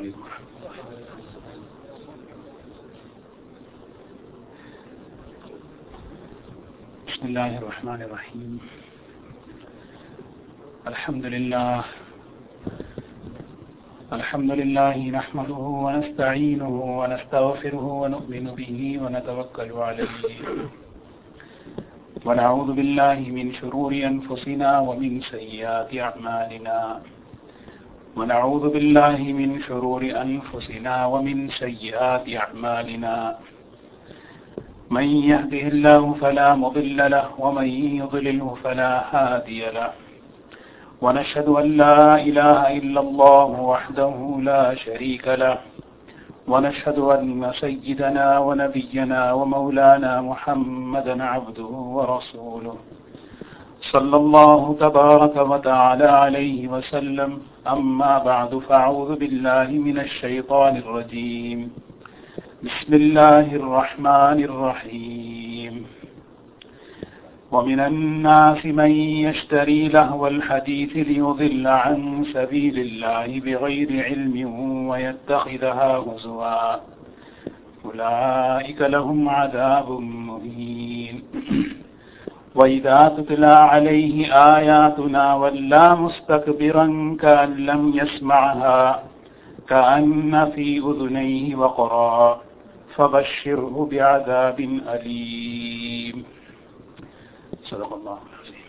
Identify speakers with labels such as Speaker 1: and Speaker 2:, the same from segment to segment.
Speaker 1: علیکم ورحمۃ اللہ۔ بسم اللہ الرحمن الرحیم۔ الحمد لله نحمده ونستعينه ونستغفره ونؤمن به ونتوكل عليه ونعوذ بالله من شرور أنفسنا ومن سيئات أعمالنا ونعوذ بالله من شرور أنفسنا ومن سيئات أعمالنا من يهده الله فلا مضل له ومن يضلله فلا هادي له ونشهد أن لا إله إلا الله وحده لا شريك له ونشهد أن سيدنا ونبينا ومولانا محمدا عبده ورسوله صلى الله تبارك وتعالى عليه وسلم أما بعد فأعوذ بالله من الشيطان الرجيم بسم الله الرحمن الرحيم ومن الناس من يشتري لهو الحديث ليضل عن سبيل الله بغير علم ويتخذها هزوا أولئك لهم عذاب مهين وإذا تتلى عليه آياتنا ولى مستكبرا كأن لم يسمعها كأن في أذنيه وقرا فبشره بعذاب أليم صدق اللہ العظیم۔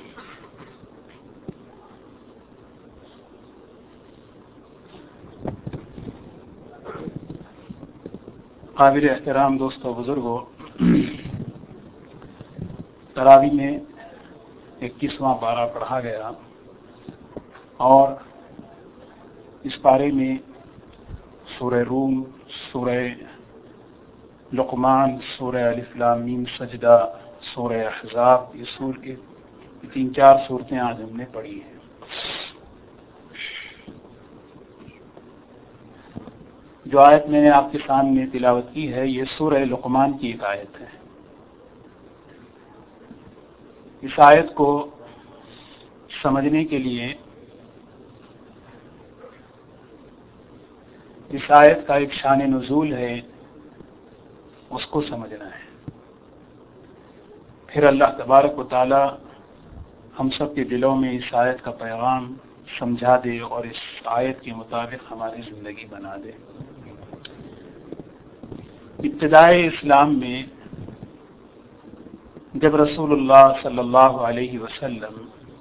Speaker 1: قابل احترام دوستو بزرگوں، تراویح میں 21واں پارہ پڑھا گیا اور اس پارے میں سورہ روم، سورہ لقمان، سورہ الف لام میم سجدہ، سورہ احزاب، یہ 3-4 صورتیں آج ہم نے پڑھی ہیں۔ جو آیت میں نے آپ کے سامنے تلاوت کی ہے یہ سورہ لقمان کی ایک آیت ہے۔ اس آیت کو سمجھنے کے لیے اس آیت کا ایک شان نزول ہے، اس کو سمجھنا ہے، پھر اللہ تبارک و تعالی ہم سب کے دلوں میں اس آیت کا پیغام سمجھا دے اور اس آیت کے مطابق ہماری زندگی بنا دے۔ ابتدائے اسلام میں جب رسول اللہ صلی اللہ علیہ وسلم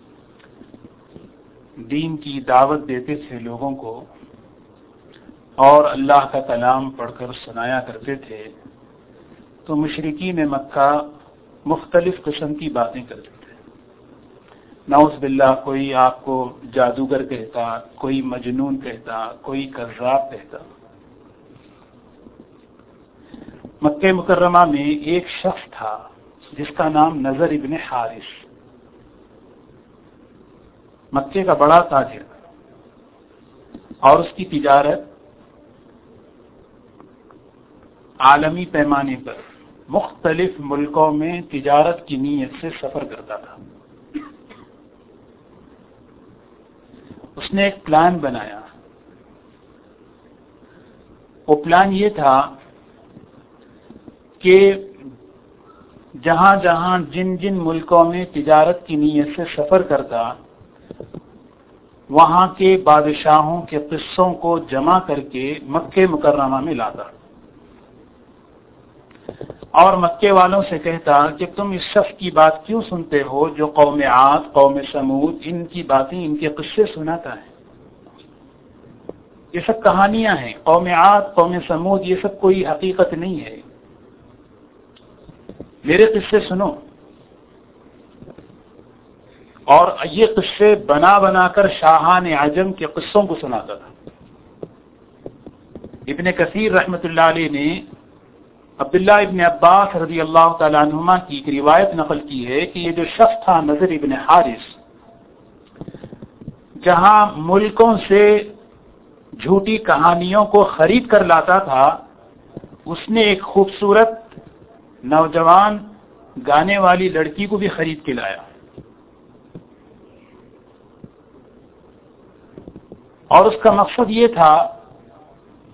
Speaker 1: دین کی دعوت دیتے تھے لوگوں کو اور اللہ کا کلام پڑھ کر سنایا کرتے تھے تو مشرکین مکہ مختلف قسم کی باتیں کرتے تھے۔ نعوذ باللہ، کوئی آپ کو جادوگر کہتا، کوئی مجنون کہتا، کوئی کذاب کہتا۔ مکہ مکرمہ میں ایک شخص تھا جس کا نام نضر ابن حارث، مکے کا بڑا تاجر، اور اس کی تجارت عالمی پیمانے پر مختلف ملکوں میں تجارت کی نیت سے سفر کرتا تھا۔ اس نے ایک پلان بنایا۔ وہ پلان یہ تھا کہ جہاں جہاں جن جن ملکوں میں تجارت کی نیت سے سفر کرتا وہاں کے بادشاہوں کے قصوں کو جمع کر کے مکہ مکرمہ میں لاتا اور مکے والوں سے کہتا کہ تم اس شخص کی بات کیوں سنتے ہو جو قوم عاد، قوم سمود، ان کی باتیں، ان کے قصے سناتا ہے؟ یہ سب کہانیاں ہیں۔ قوم عاد، قوم سمود، یہ سب کوئی حقیقت نہیں ہے، میرے قصے سنو۔ اور یہ قصے بنا بنا کر شاہان عجم کے قصوں کو سناتا تھا۔ ابن کثیر رحمۃ اللہ علیہ نے عبداللہ ابن عباس رضی اللہ تعالیٰ عنہما کی ایک روایت نقل کی ہے کہ یہ جو شخص تھا نضر ابن حارث، جہاں ملکوں سے جھوٹی کہانیوں کو خرید کر لاتا تھا، اس نے ایک خوبصورت نوجوان گانے والی لڑکی کو بھی خرید کے لایا اور اس کا مقصد یہ تھا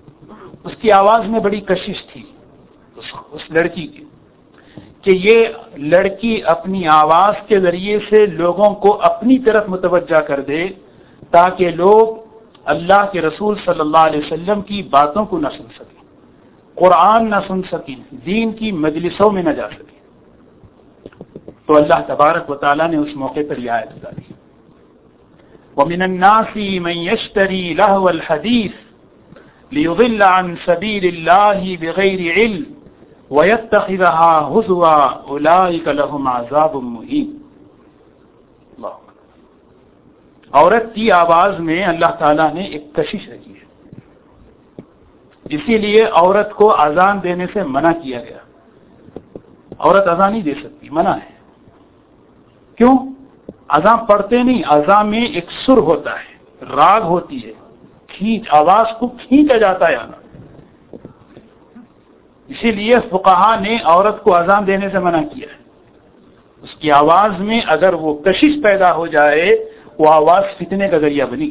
Speaker 1: اس کی آواز میں بڑی کشش تھی اس لڑکی کی کہ یہ لڑکی اپنی آواز کے ذریعے سے لوگوں کو اپنی طرف متوجہ کر دے تاکہ لوگ اللہ کے رسول صلی اللہ علیہ وسلم کی باتوں کو نہ سن سکیں، قرآن نہ سن سکیں، دین کی مجلسوں میں نہ جا سکیں۔ تو اللہ تبارک و تعالیٰ نے اس موقع پر یہ آیت اتاری، وَمِنَ النَّاسِ مَن يَشْتَرِي لَهْوَ الْحَدِيثِ لِيُضِلَّ عَن سَبِيلِ اللَّهِ بِغَيْرِ عِلْمٍ وَيَتَّخِذَهَا هُزُوًا أُولَٰئِكَ لَهُمْ عَذَابٌ مُّهِينٌ۔ عورت کی آواز میں اللہ تعالیٰ نے ایک کشش رکھی ہے، اسی لیے عورت کو اذان دینے سے منع کیا گیا۔ عورت اذان نہیں دے سکتی، منع ہے۔ کیوں؟ اذان پڑھتے نہیں، اذان میں ایک سر ہوتا ہے، راگ ہوتی ہے، آواز کو کھینچا جاتا ہے۔ اسی لیے فقہا نے عورت کو اذان دینے سے منع کیا ہے۔ اس کی آواز میں اگر وہ کشش پیدا ہو جائے، وہ آواز فتنے کا ذریعہ بنی۔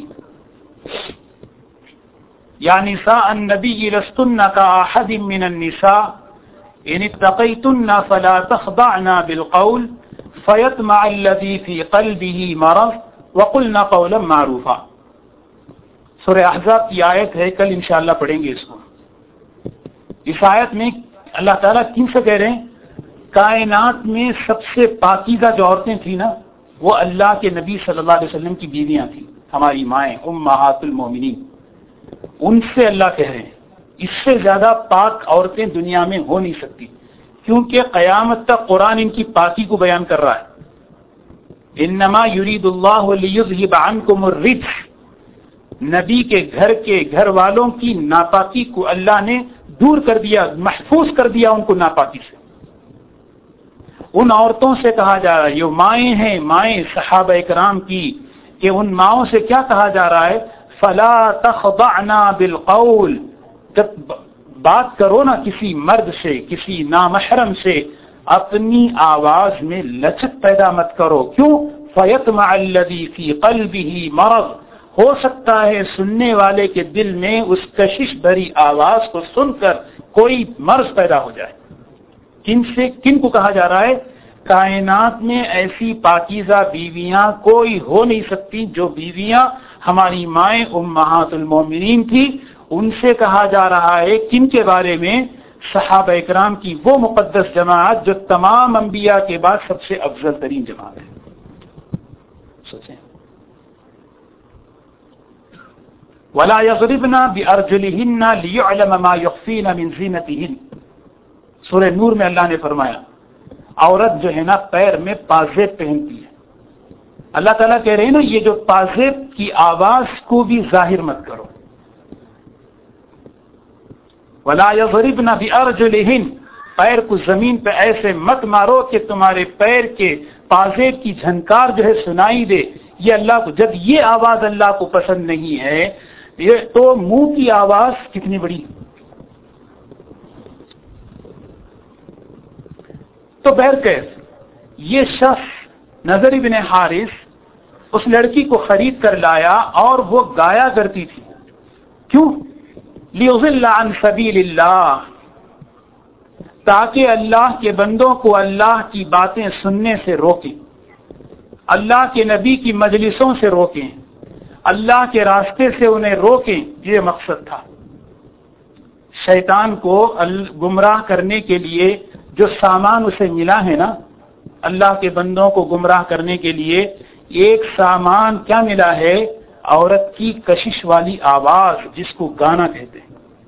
Speaker 1: یا نساء النبی لستن کاحد من النساء ان اتقیتن فلا تخضعن بالقول فیطمع الذی فی قلبہ مرض وقلن قولا معروفا۔ سورہ احزاب کی آیت ہے، کل انشاءاللہ پڑھیں گے اس کو۔ اس آیت میں اللہ تعالیٰ کن سے کہہ رہے ہیں؟ کائنات میں سب سے پاکیزہ جو عورتیں تھیں نا، وہ اللہ کے نبی صلی اللہ علیہ وسلم کی بیویاں تھیں، ہماری مائیں امہات المومنین۔ ان سے اللہ کہہ رہے ہیں اس سے زیادہ پاک عورتیں دنیا میں ہو نہیں سکتی، کیونکہ قیامت تک قرآن ان کی پاکی کو بیان کر رہا ہے۔ انما یرید اللہ لیذھب عنکم الرجس، نبی کے گھر والوں کی ناپاکی کو اللہ نے دور کر دیا، محفوظ کر دیا ان کو ناپاکی سے۔ ان عورتوں سے کہا جا رہا ہے، یہ مائیں ہیں، مائیں صحابہ اکرام کی، کہ ان ماؤں سے کیا کہا جا رہا ہے؟ فلا تخضعن بالقول، جب بات کرو نا کسی مرد سے، کسی نامحرم سے، اپنی آواز میں لچک پیدا مت کرو۔ کیوں؟ فیطمع الذی فی قلبہ مرض، ہو سکتا ہے سننے والے کے دل میں اس کشش بھری آواز کو سن کر کوئی مرض پیدا ہو جائے۔ کن کو کہا جا رہا ہے؟ کائنات میں ایسی پاکیزہ بیویاں کوئی ہو نہیں سکتی جو بیویاں ہماری مائیں امہات المومنین تھی۔ ان سے کہا جا رہا ہے کن کے بارے میں؟ صحابہ اکرام کی وہ مقدس جماعت جو تمام انبیاء کے بعد سب سے افضل ترین جماعت ہے۔ سوچیں، وَلَا يَضْرِبْنَ بِأَرْجُلِهِنَّ لِيُعْلَمَ مَا يُخْفِينَ مِنْ زِينَتِهِنَّ۔ سورہ نور میں اللہ نے فرمایا عورت جو ہے نا پیر میں پازیب پہنتی ہے۔ اللہ تعالیٰ کہہ رہے ہیں نا یہ جو پازیب کی آواز کو بھی ظاہر مت کرو۔ وَلَا يَضْرِبْنَ بِأَرْجُلِهِنَّ، پیر کو زمین پہ ایسے مت مارو کہ تمہارے پیر کے پازیب کی جھنکار جو ہے سنائی دے۔ یہ اللہ کو، جب یہ آواز اللہ کو پسند نہیں ہے تو منہ کی آواز کتنی بڑی۔ تو بہرکیف یہ شخص نضر بن حارث اس لڑکی کو خرید کر لایا اور وہ گایا کرتی تھی۔ کیوں؟ لیضل عن سبیل اللہ، تاکہ اللہ کے بندوں کو اللہ کی باتیں سننے سے روکیں، اللہ کے نبی کی مجلسوں سے روکیں، اللہ کے راستے سے انہیں روکیں۔ یہ مقصد تھا۔ شیطان کو گمراہ کرنے کے لیے جو سامان اسے ملا ہے نا، اللہ کے بندوں کو گمراہ کرنے کے لیے ایک سامان کیا ملا ہے؟ عورت کی کشش والی آواز، جس کو گانا کہتے ہیں۔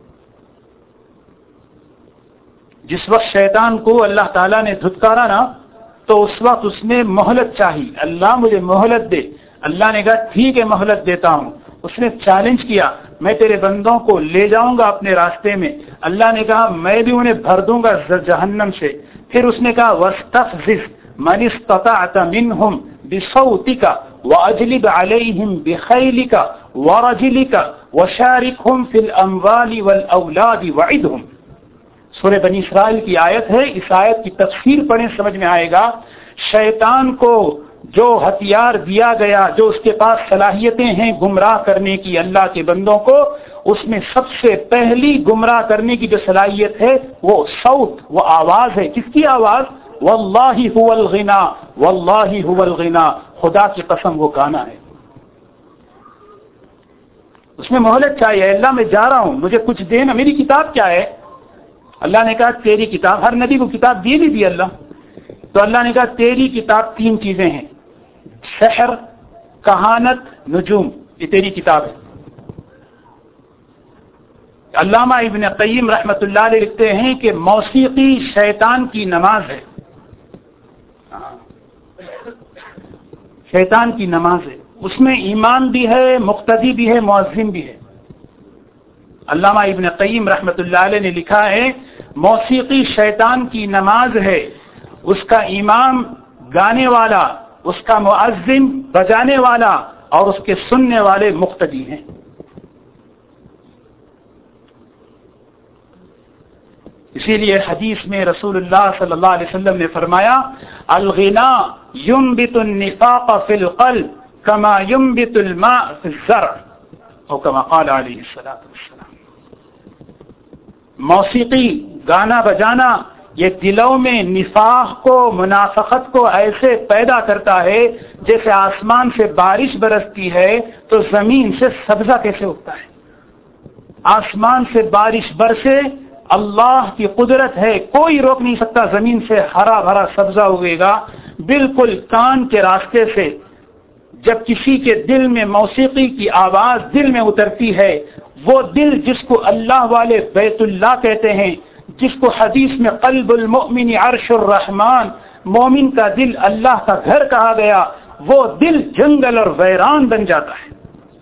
Speaker 1: جس وقت شیطان کو اللہ تعالیٰ نے دھتکارا نا، تو اس وقت اس نے مہلت چاہی، اللہ مجھے مہلت دے۔ اللہ نے کہا ٹھیک ہے مہلت دیتا ہوں۔ اس نے چیلنج کیا، میں تیرے بندوں کو لے جاؤں گا اپنے راستے میں۔ اللہ نے کہا میں بھی انہیں بھر دوں گا جہنم سے۔ پھر اس نے کہا وَاسْتَفْزِزْ مَنِ اسْتَطَعْتَ مِنْهُمْ بِصَوْتِكَ وَأَجْلِبْ عَلَيْهِمْ بِخَيْلِكَ وَرَجِلِكَ وَشَارِكْهُمْ فِي الْأَمْوَالِ وَالْأَوْلَادِ وَعِدْهُمْ۔ سورہ بنی اسرائیل کی آیت ہے، اس آیت کی تفسیر پڑھیں سمجھ میں آئے گا۔ شیطان کو جو ہتھیار دیا گیا، جو اس کے پاس صلاحیتیں ہیں گمراہ کرنے کی اللہ کے بندوں کو، اس میں سب سے پہلی گمراہ کرنے کی جو صلاحیت ہے وہ صوت، وہ آواز ہے. کس کی آواز؟ واللہ هو الغنا، واللہ هو الغنا، خدا کی قسم وہ گانا ہے. اس میں مہلت چاہیے. اللہ میں جا رہا ہوں، مجھے کچھ دینا، میری کتاب کیا ہے؟ اللہ نے کہا تیری کتاب، ہر نبی کو کتاب دی نہیں دی اللہ. تو اللہ نے کہا تیری کتاب 3 چیزیں ہیں، سحر، کہانت، نجوم، یہ تیری کتاب ہے. علامہ ابن قیم رحمت اللہ علیہ لکھتے ہیں کہ موسیقی شیطان کی نماز ہے، شیطان کی نماز ہے. اس میں ایمان بھی ہے، مقتدی بھی ہے، مؤذن بھی ہے. علامہ ابن قیم رحمت اللہ علیہ نے لکھا ہے موسیقی شیطان کی نماز ہے، اس کا امام گانے والا، اس کا مؤذن بجانے والا، اور اس کے سننے والے مقتدی ہیں. اسی لیے حدیث میں رسول اللہ صلی اللہ علیہ وسلم نے فرمایا الغنا ينبت النفاق في القلب كما ينبت الماء في الزرع، او كما قال علیہ الصلوۃ والسلام. موسیقی، گانا بجانا، یہ دلوں میں نفاق کو، منافقت کو ایسے پیدا کرتا ہے جیسے آسمان سے بارش برستی ہے تو زمین سے سبزہ کیسے اگتا ہے. آسمان سے بارش برسے، اللہ کی قدرت ہے، کوئی روک نہیں سکتا، زمین سے ہرا بھرا سبزہ اگے گا. بالکل کان کے راستے سے جب کسی کے دل میں موسیقی کی آواز دل میں اترتی ہے، وہ دل جس کو اللہ والے بیت اللہ کہتے ہیں، جس کو حدیث میں قلب المؤمن عرش الرحمن، مومن کا دل اللہ کا گھر کہا گیا، وہ دل جنگل اور ویران بن جاتا ہے.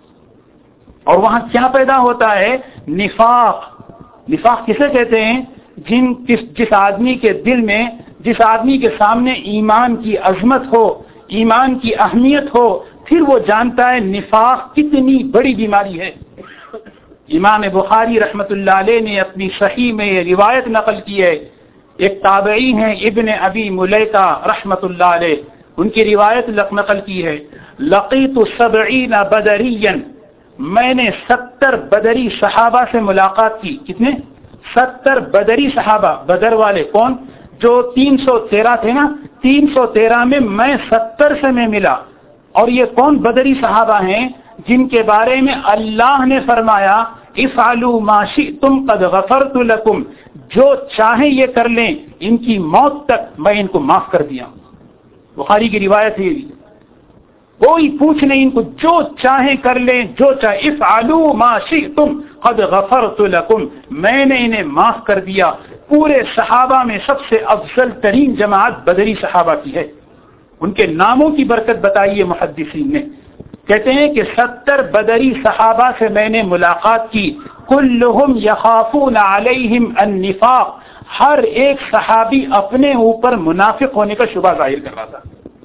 Speaker 1: اور وہاں کیا پیدا ہوتا ہے؟ نفاق. نفاق کسے کہتے ہیں؟ جس آدمی کے دل میں، جس آدمی کے سامنے ایمان کی عظمت ہو، ایمان کی اہمیت ہو، پھر وہ جانتا ہے نفاق کتنی بڑی بیماری ہے. امام بخاری رحمت اللہ علیہ نے اپنی صحیح میں یہ روایت نقل کی ہے. ایک تابعی ہیں ابن ابی ملیکہ رحمت اللہ علیہ، ان کی روایت نقل کی ہے. لقیت 70 بدریا، میں نے 70 بدری صحابہ سے ملاقات کی. کتنے؟ 70 بدری صحابہ. بدر والے کون؟ جو 313 تھے نا، 313 میں 70 سے میں ملا. اور یہ کون بدری صحابہ ہیں؟ جن کے بارے میں اللہ نے فرمایا افعلوا ما شئتم قد غفرت لكم، جو چاہیں یہ کر لیں، ان کی موت تک میں ان کو معاف کر دیا. بخاری کی روایت ہے، کوئی پوچھ نہیں، ان کو جو چاہیں کر لیں، جو چاہے. افعلوا ما شئتم قد غفرت لكم، میں نے انہیں معاف کر دیا. پورے صحابہ میں سب سے افضل ترین جماعت بدری صحابہ کی ہے. ان کے ناموں کی برکت بتائیے محدثین نے. کہتے ہیں کہ 70 بدری صحابہ سے میں نے ملاقات کی. کلہم یخافون علیہم النفاق، ہر ایک صحابی اپنے اوپر منافق ہونے کا شبہ ظاہر کر رہا تھا.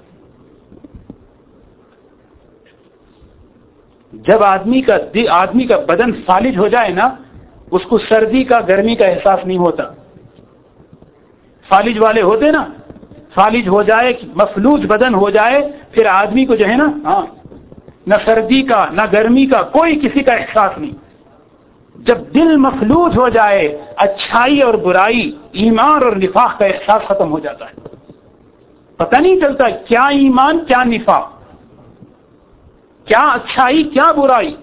Speaker 1: جب آدمی کا بدن فالج ہو جائے نا، اس کو سردی کا گرمی کا احساس نہیں ہوتا. فالج والے ہوتے نا، فالج ہو جائے، مفلوج بدن ہو جائے، پھر آدمی کو جو ہے نا، نہ سردی کا نہ گرمی کا کوئی کسی کا احساس نہیں. جب دل مفلوج ہو جائے، اچھائی اور برائی، ایمان اور نفاق کا احساس ختم ہو جاتا ہے. پتہ نہیں چلتا کیا ایمان کیا نفاق، کیا اچھائی کیا برائی.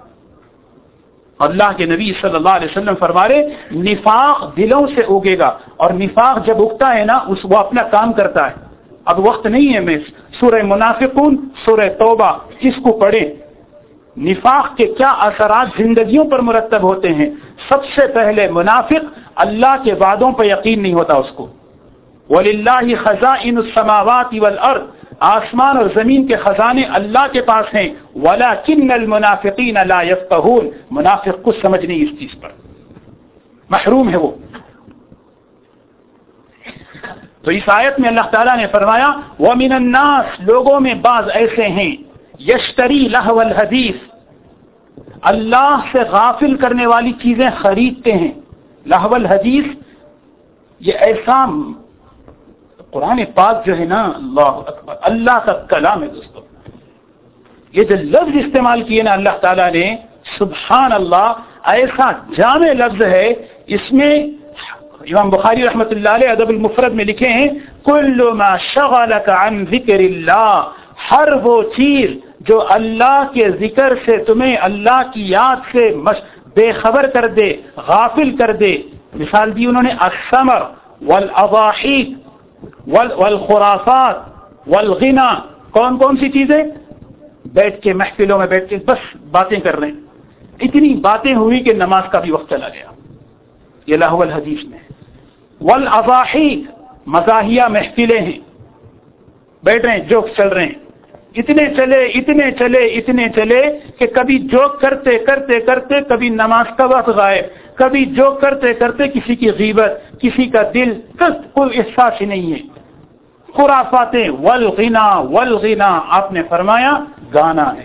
Speaker 1: اللہ کے نبی صلی اللہ علیہ وسلم فرما رہے نفاق دلوں سے اگے گا، اور نفاق جب اگتا ہے نا، وہ اپنا کام کرتا ہے. اب وقت نہیں ہے، میں سورہ منافقون، سورہ توبہ اس کو پڑھیں. نفاق کے کیا اثرات زندگیوں پر مرتب ہوتے ہیں. سب سے پہلے منافق اللہ کے وعدوں پر یقین نہیں ہوتا اس کو. وَلِلَّهِ خَزَائِنُ السَّمَاوَاتِ وَالْأَرْضِ، آسمان اور زمین کے خزانے اللہ کے پاس ہیں. وَلَكِنَّ الْمُنَافِقِينَ لَا يَفْقَهُونَ، منافق کچھ سمجھ نہیں اس چیز پر، محروم ہے وہ. تو اس آیت میں اللہ تعالیٰ نے فرمایا وَمِنَ النَّاسِ، لوگوں میں بعض ایسے ہیں یشتری لہو الحدیث، اللہ سے غافل کرنے والی چیزیں خریدتے ہیں. لہو الحدیث یہ ایسا قرآن پاک جو ہے نا، اللہ اکبر، اللہ کا کلام ہے دوستو. یہ جو لفظ استعمال کیے نا اللہ تعالیٰ نے، سبحان اللہ، ایسا جامع لفظ ہے، اس میں امام بخاری رحمۃ اللہ علیہ ادب المفرد میں لکھے ہیں کل ما شغلک عن ذکر اللہ، ہر وہ چیز جو اللہ کے ذکر سے تمہیں اللہ کی یاد سے بے خبر کر دے، غافل کر دے. مثال دی انہوں نے الثمر والاضاحی والخرافات والغنا. کون کون سی چیزیں؟ بیٹھ کے محفلوں میں بیٹھ کے بس باتیں کر رہے ہیں، اتنی باتیں ہوئی کہ نماز کا بھی وقت چلا گیا. یہ لہو الحدیث میں. والاضاحی مزاحیہ محفلیں ہیں، بیٹھ رہے ہیں، جوک چل رہے ہیں، اتنے چلے کہ کبھی جوک کرتے کرتے کرتے کبھی نماز کا وقت غائب، کبھی جوک کرتے کرتے کسی کی غیبت، کسی کا دل کوئی احساس ہی نہیں ہے. خرافاتیں والغنا آپ نے فرمایا گانا ہے.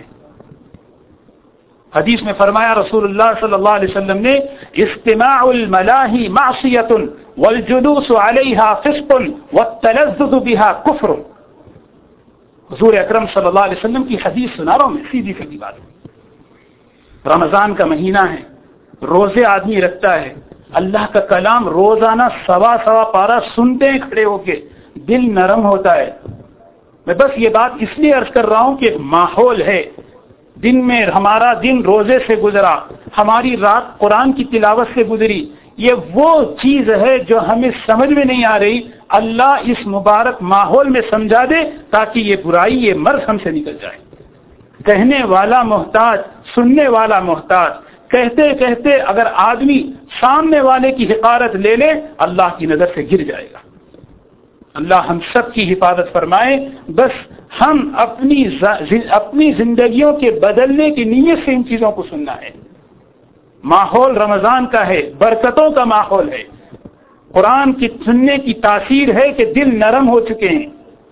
Speaker 1: حدیث میں فرمایا رسول اللہ صلی اللہ علیہ وسلم نے استماع الملاہی معصیۃ والجلوس علیہا فسق والتلذذ بها کفر. حضور اکرم صلی اللہ علیہ وسلم کی حدیث سنا رہا ہوں میں، سیدھی سیدھی بات. رمضان کا مہینہ ہے، روزے آدمی رکھتا ہے، اللہ کا کلام روزانہ سوا پارہ سنتے ہیں کھڑے ہو کے، دل نرم ہوتا ہے. میں بس یہ بات اس لیے عرض کر رہا ہوں کہ ایک ماحول ہے. دن میں ہمارا دن روزے سے گزرا، ہماری رات قرآن کی تلاوت سے گزری. یہ وہ چیز ہے جو ہمیں سمجھ میں نہیں آ رہی. اللہ اس مبارک ماحول میں سمجھا دے تاکہ یہ برائی، یہ مرض ہم سے نکل جائے. کہنے والا محتاج، سننے والا محتاج. کہتے کہتے اگر آدمی سامنے والے کی حقارت لے لے اللہ کی نظر سے گر جائے گا. اللہ ہم سب کی حفاظت فرمائے. بس ہم اپنی زندگیوں کے بدلنے کی نیت سے ان چیزوں کو سننا ہے. ماحول رمضان کا ہے، برکتوں کا ماحول ہے. قرآن کی سننے کی تاثیر ہے کہ دل نرم ہو چکے ہیں.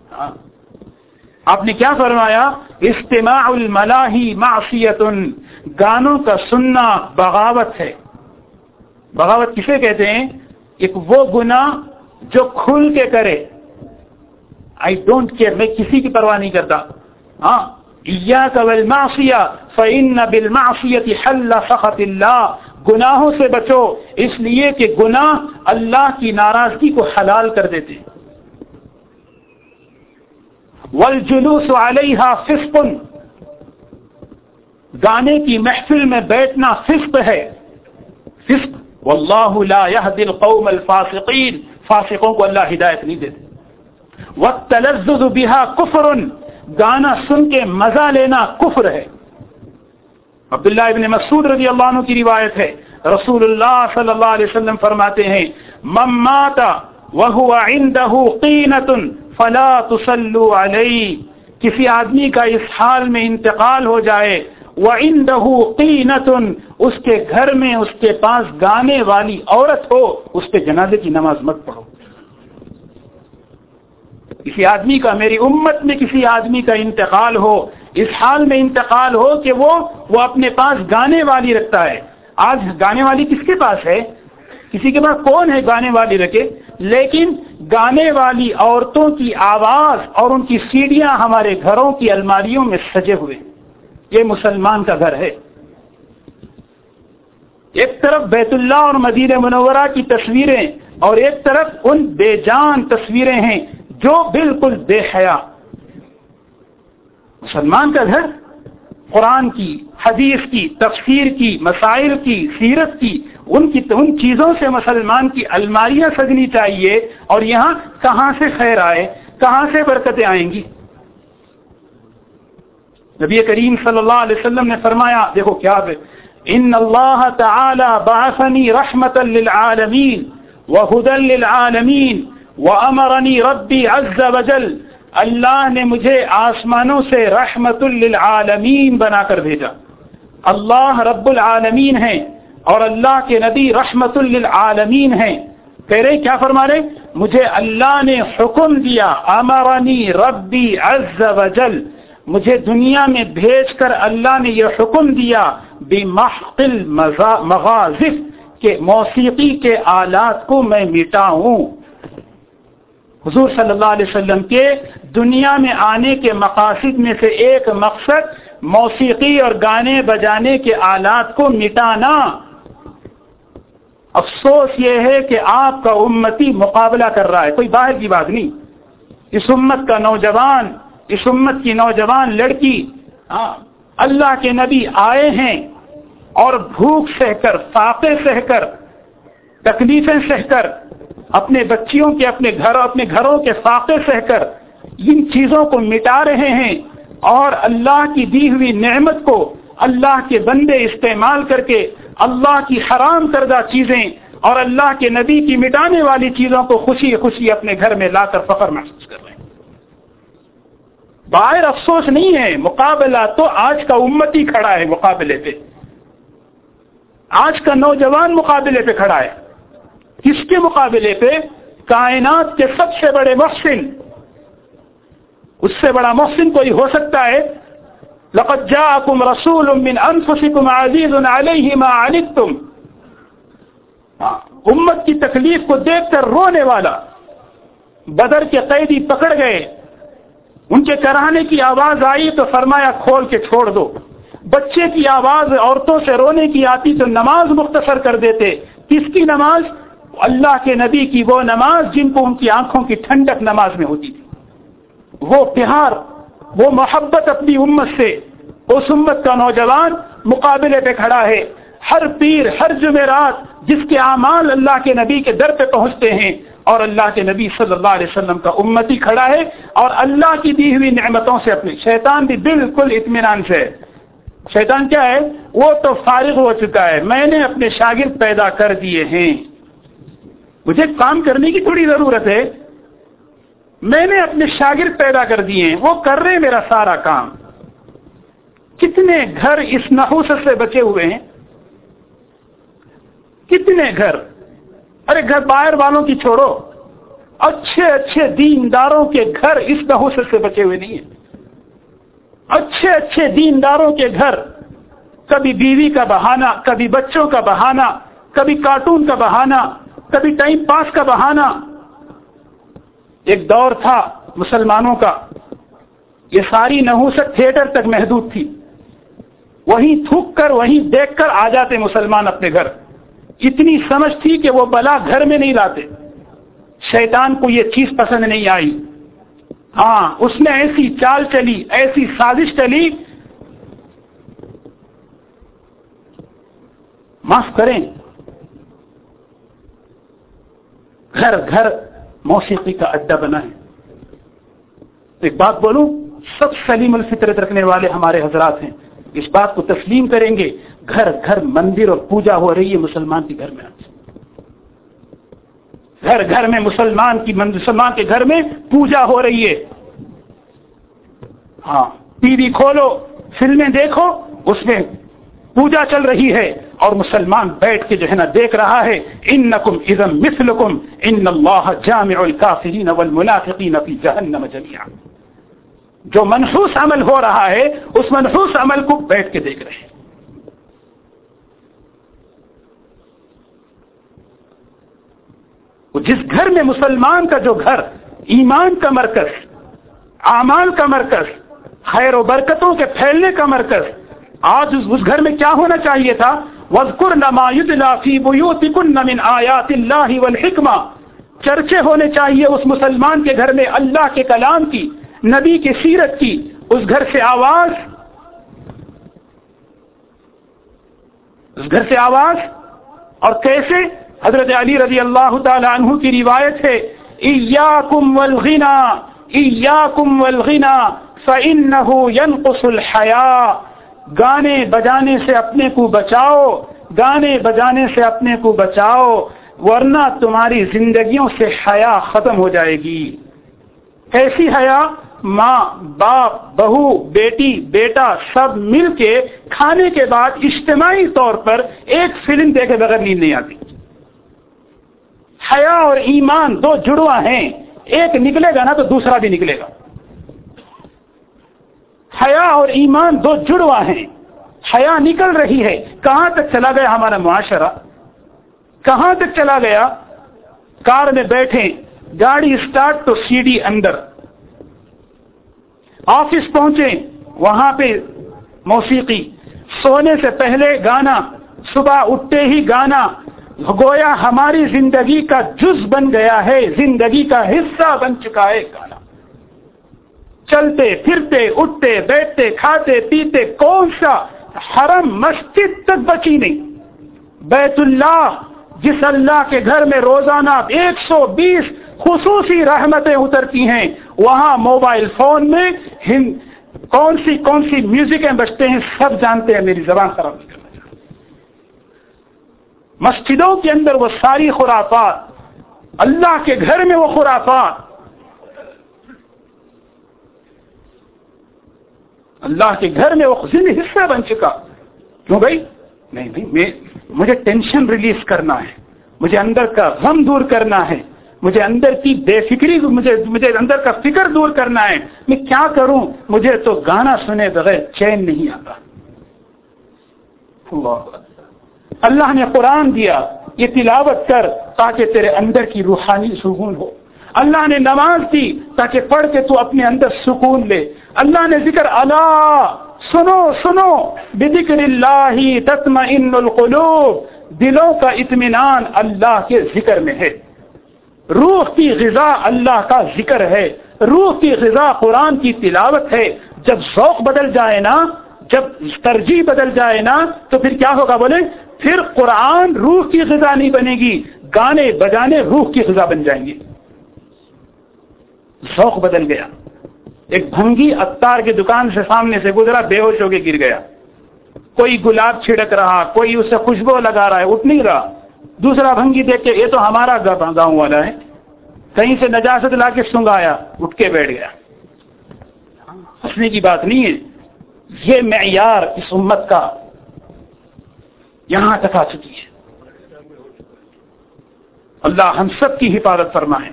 Speaker 1: آپ نے کیا فرمایا؟ استماع الملاہی معصیۃ، گانوں کا سننا بغاوت ہے. بغاوت کسے کہتے ہیں؟ ایک وہ گناہ جو کھل کے کرے. آئی ڈونٹ کیئر، میں کسی کی پرواہ نہیں کرتا. ایاک والمعصیہ فإن بالمعصیۃ حل سخط اللہ. گناہوں سے بچو اس لیے کہ گناہ اللہ کی ناراضگی کو حلال کر دیتے. والجلوس علیہا فسق، گانے کی محفل میں بیٹھنا فسق ہے. فسق واللہ لا یہدی القوم الفاسقین، فاسقوں کو اللہ ہدایت نہیں دیتے. والتلذذ بها کفر، گانا سن کے مزہ لینا کفر ہے. عبداللہ ابن مسعود رضی اللہ عنہ کی روایت ہے، رسول اللہ صلی اللہ علیہ وسلم فرماتے ہیں من مات وهو عنده قینۃ فلا تصلوا علیہ. کسی آدمی کا اس حال میں انتقال ہو جائے، وعنده قینۃ، اس کے گھر میں اس کے پاس گانے والی عورت ہو، اس پہ جنازے کی نماز مت پڑھو. کسی آدمی کا، میری امت میں کسی آدمی کا انتقال ہو، اس حال میں انتقال ہو کہ وہ اپنے پاس گانے والی رکھتا ہے. آج گانے والی کس کے پاس ہے؟ کسی کے پاس کون ہے گانے والی رکھے؟ لیکن گانے والی عورتوں کی آواز اور ان کی سیڑیاں ہمارے گھروں کی الماریوں میں سجے ہوئے. یہ مسلمان کا گھر ہے. ایک طرف بیت اللہ اور مدینہ منورہ کی تصویریں اور ایک طرف ان بے جان تصویریں ہیں جو بالکل بے حیا. مسلمان کا گھر قرآن کی، حدیث کی، تفسیر کی، مسائل کی، سیرت کی، ان چیزوں سے مسلمان کی الماریاں سجنی چاہیے. اور یہاں کہاں سے خیر آئے، کہاں سے برکتیں آئیں گی؟ نبی کریم صلی اللہ علیہ وسلم نے فرمایا، دیکھو کیا ہے، ان اللہ تعالی بعثنی رحمتا للعالمین وہدی للعالمین وامرنی ربی عز وجل. اللہ نے مجھے آسمانوں سے رحمت للعالمین بنا کر بھیجا. اللہ رب العالمین ہیں اور اللہ کے نبی رحمت للعالمین ہیں. کہہ رہے کیا فرما رہے؟ مجھے اللہ نے حکم دیا، امرنی ربی عز وجل، مجھے دنیا میں بھیج کر اللہ نے یہ حکم دیا بمحق المغازف، کہ موسیقی کے آلات کو میں مٹاؤں. حضور صلی اللہ علیہ وسلم کے دنیا میں آنے کے مقاصد میں سے ایک مقصد موسیقی اور گانے بجانے کے آلات کو مٹانا. افسوس یہ ہے کہ آپ کا امتی مقابلہ کر رہا ہے، کوئی باہر کی بات نہیں. اس امت کا نوجوان، اس امت کی نوجوان لڑکی، اللہ کے نبی آئے ہیں اور بھوک سہ کر، فاقے سہ کر، تکلیفیں سہ کر، اپنے بچیوں کے، اپنے گھروں کے فاقے سہ کر ان چیزوں کو مٹا رہے ہیں، اور اللہ کی دی ہوئی نعمت کو اللہ کے بندے استعمال کر کے اللہ کی حرام کردہ چیزیں اور اللہ کے نبی کی مٹانے والی چیزوں کو خوشی خوشی اپنے گھر میں لا کر فخر محسوس کر رہے ہیں. باہر افسوس نہیں ہے، مقابلہ تو آج کا امتی کھڑا ہے مقابلے پہ، آج کا نوجوان مقابلے پہ کھڑا ہے. کس کے مقابلے پہ؟ کائنات کے سب سے بڑے محسن. اس سے بڑا محسن کوئی ہو سکتا ہے؟ لقد جاءكم رسول من انفسكم عزيز عليه ما عنتم. امت کی تکلیف کو دیکھ کر رونے والا. بدر کے قیدی پکڑ گئے، ان کے کراہنے کی آواز آئی تو فرمایا کھول کے چھوڑ دو. بچے کی آواز عورتوں سے رونے کی آتی تو نماز مختصر کر دیتے. کس کی نماز؟ اللہ کے نبی کی وہ نماز جن کو ان کی آنکھوں کی ٹھنڈک نماز میں ہوتی تھی. وہ پیار، وہ محبت اپنی امت سے. اس امت کا نوجوان مقابلے پہ کھڑا ہے. ہر پیر، ہر جمعرات جس کے اعمال اللہ کے نبی کے در پہ پہنچتے ہیں، اور اللہ کے نبی صلی اللہ علیہ وسلم کا امتی کھڑا ہے اور اللہ کی دی ہوئی نعمتوں سے اپنے. شیطان بھی بالکل اطمینان سے. شیطان کیا ہے؟ وہ تو فارغ ہو چکا ہے، میں نے اپنے شاگرد پیدا کر دیے ہیں، مجھے کام کرنے کی تھوڑی ضرورت ہے، میں نے اپنے شاگرد پیدا کر دیے ہیں، وہ کر رہے میرا سارا کام. کتنے گھر اس نحوست سے بچے ہوئے ہیں، کتنے گھر. ارے گھر باہر والوں کی چھوڑو، اچھے اچھے دینداروں کے گھر اس نحوست سے بچے ہوئے نہیں ہیں. اچھے اچھے دینداروں کے گھر کبھی بیوی کا بہانہ، کبھی بچوں کا بہانہ، کبھی کارٹون کا بہانہ، کبھی ٹائم پاس کا بہانہ. ایک دور تھا مسلمانوں کا، یہ ساری نحوست تھیٹر تک محدود تھی. وہیں تھوک کر، وہیں دیکھ کر آ جاتے مسلمان اپنے گھر. اتنی سمجھ تھی کہ وہ بلا گھر میں نہیں لاتے. شیطان کو یہ چیز پسند نہیں آئی. ہاں، اس نے ایسی چال چلی، ایسی سازش چلی. معاف کریں، گھر گھر موسیقی کا اڈا بنا ہے. ایک بات بولوں، سب سلیم الفطرت رکھنے والے ہمارے حضرات ہیں، اس بات کو تسلیم کریں گے. گھر گھر مندر اور پوجا ہو رہی ہے مسلمان کے گھر میں. گھر گھر میں مسلمان کے گھر میں پوجا ہو رہی ہے. ہاں، ٹی وی کھولو، فلمیں دیکھو، اس میں پوجا چل رہی ہے اور مسلمان بیٹھ کے جو ہے نا دیکھ رہا ہے. انکم اذا مثلکم ان اللہ جامع الکافرین والمنافقین فی جہنم جميعا. جو منحوس عمل ہو رہا ہے اس منحوس عمل کو بیٹھ کے دیکھ رہے ہیں. جس گھر میں مسلمان کا جو گھر ایمان کا مرکز، اعمال کا مرکز، خیر و برکتوں کے پھیلنے کا مرکز، آج اس گھر میں کیا ہونا چاہیے تھا؟ وَاذْكُرْنَ مَا يُتْلَى فِي بُيُوتِكُنَّ مِنْ آيَاتِ اللَّهِ وَالْحِكْمَةِ. چرچے ہونے چاہیے اس مسلمان کے گھر میں اللہ کے کلام کی، نبی کی سیرت کی. اس گھر سے آواز، اس گھر سے آواز. اور کیسے؟ حضرت علی رضی اللہ تعالی عنہ کی روایت ہے، ایاکم والغنا، ایاکم والغنا فإنہ ينقص الحیاء. گانے بجانے سے اپنے کو بچاؤ، گانے بجانے سے اپنے کو بچاؤ، ورنہ تمہاری زندگیوں سے حیا ختم ہو جائے گی. کیسی حیا؟ ماں، باپ، بہو، بیٹی، بیٹا سب مل کے کھانے کے بعد اجتماعی طور پر ایک فلم دیکھے بغیر نیند نہیں آتی. حیا اور ایمان دو جڑواں ہیں، ایک نکلے گا نا تو دوسرا بھی نکلے گا. حیا اور ایمان دو جڑواں ہیں. حیا نکل رہی ہے. کہاں تک چلا گیا ہمارا معاشرہ؟ کہاں تک چلا گیا؟ کار میں بیٹھیں، گاڑی اسٹارٹ تو سی ڈی اندر. آفس پہنچے، وہاں پہ موسیقی. سونے سے پہلے گانا، صبح اٹھتے ہی گانا. گویا ہماری زندگی کا جز بن گیا ہے، زندگی کا حصہ بن چکا ہے گانا۔ چلتے پھرتے اٹھتے بیٹھتے کھاتے پیتے کون سا حرم مسجد تک بچی نہیں۔ بیت اللہ، جس اللہ کے گھر میں روزانہ 120 خصوصی رحمتیں اترتی ہیں، وہاں موبائل فون میں کون سی میوزکیں بجتے ہیں سب جانتے ہیں، میری زبان خراب نہیں کرنا چاہتا۔ مسجدوں کے اندر وہ ساری خرافات، اللہ کے گھر میں وہ خرافات، اللہ کے گھر میں وہ زندگی حصہ بن چکا۔ کیوں بھائی؟ نہیں، مجھے ٹینشن ریلیز کرنا ہے، مجھے اندر کا غم دور کرنا ہے، مجھے اندر کی بے فکری، مجھے اندر کا فکر دور کرنا ہے۔ میں کیا کروں؟ مجھے تو گانا سنے بغیر چین نہیں آتا۔ اللہ نے قرآن دیا، یہ تلاوت کر تاکہ تیرے اندر کی روحانی سکون ہو۔ اللہ نے نماز دی تاکہ پڑھ کے تو اپنے اندر سکون لے۔ اللہ نے ذکر، الا سنو بذکر اللہ تطمئن القلوب، دلوں کا اطمینان اللہ کے ذکر میں ہے۔ روح کی غذا اللہ کا ذکر ہے، روح کی غذا قرآن کی تلاوت ہے۔ جب ذوق بدل جائے نا، جب ترجیح بدل جائے نا، تو پھر کیا ہوگا بولے؟ پھر قرآن روح کی غذا نہیں بنے گی، گانے بجانے روح کی غذا بن جائیں گے۔ ذوق بدل گیا۔ ایک بھنگی عطار کی دکان سے سامنے سے گزرا، بے ہوش ہو کے گر گیا۔ کوئی گلاب چھڑک رہا، کوئی اسے خوشبو لگا رہا ہے، اٹھ نہیں رہا۔ دوسرا بھنگی دیکھ کے، یہ تو ہمارا گاؤں والا ہے، کہیں سے نجاست لا کے سنگایا، اٹھ کے بیٹھ گیا۔ ہنسنے کی بات نہیں ہے، یہ معیار اس امت کا یہاں تک آ چکی ہے۔ اللہ ہم سب کی حفاظت فرمائے۔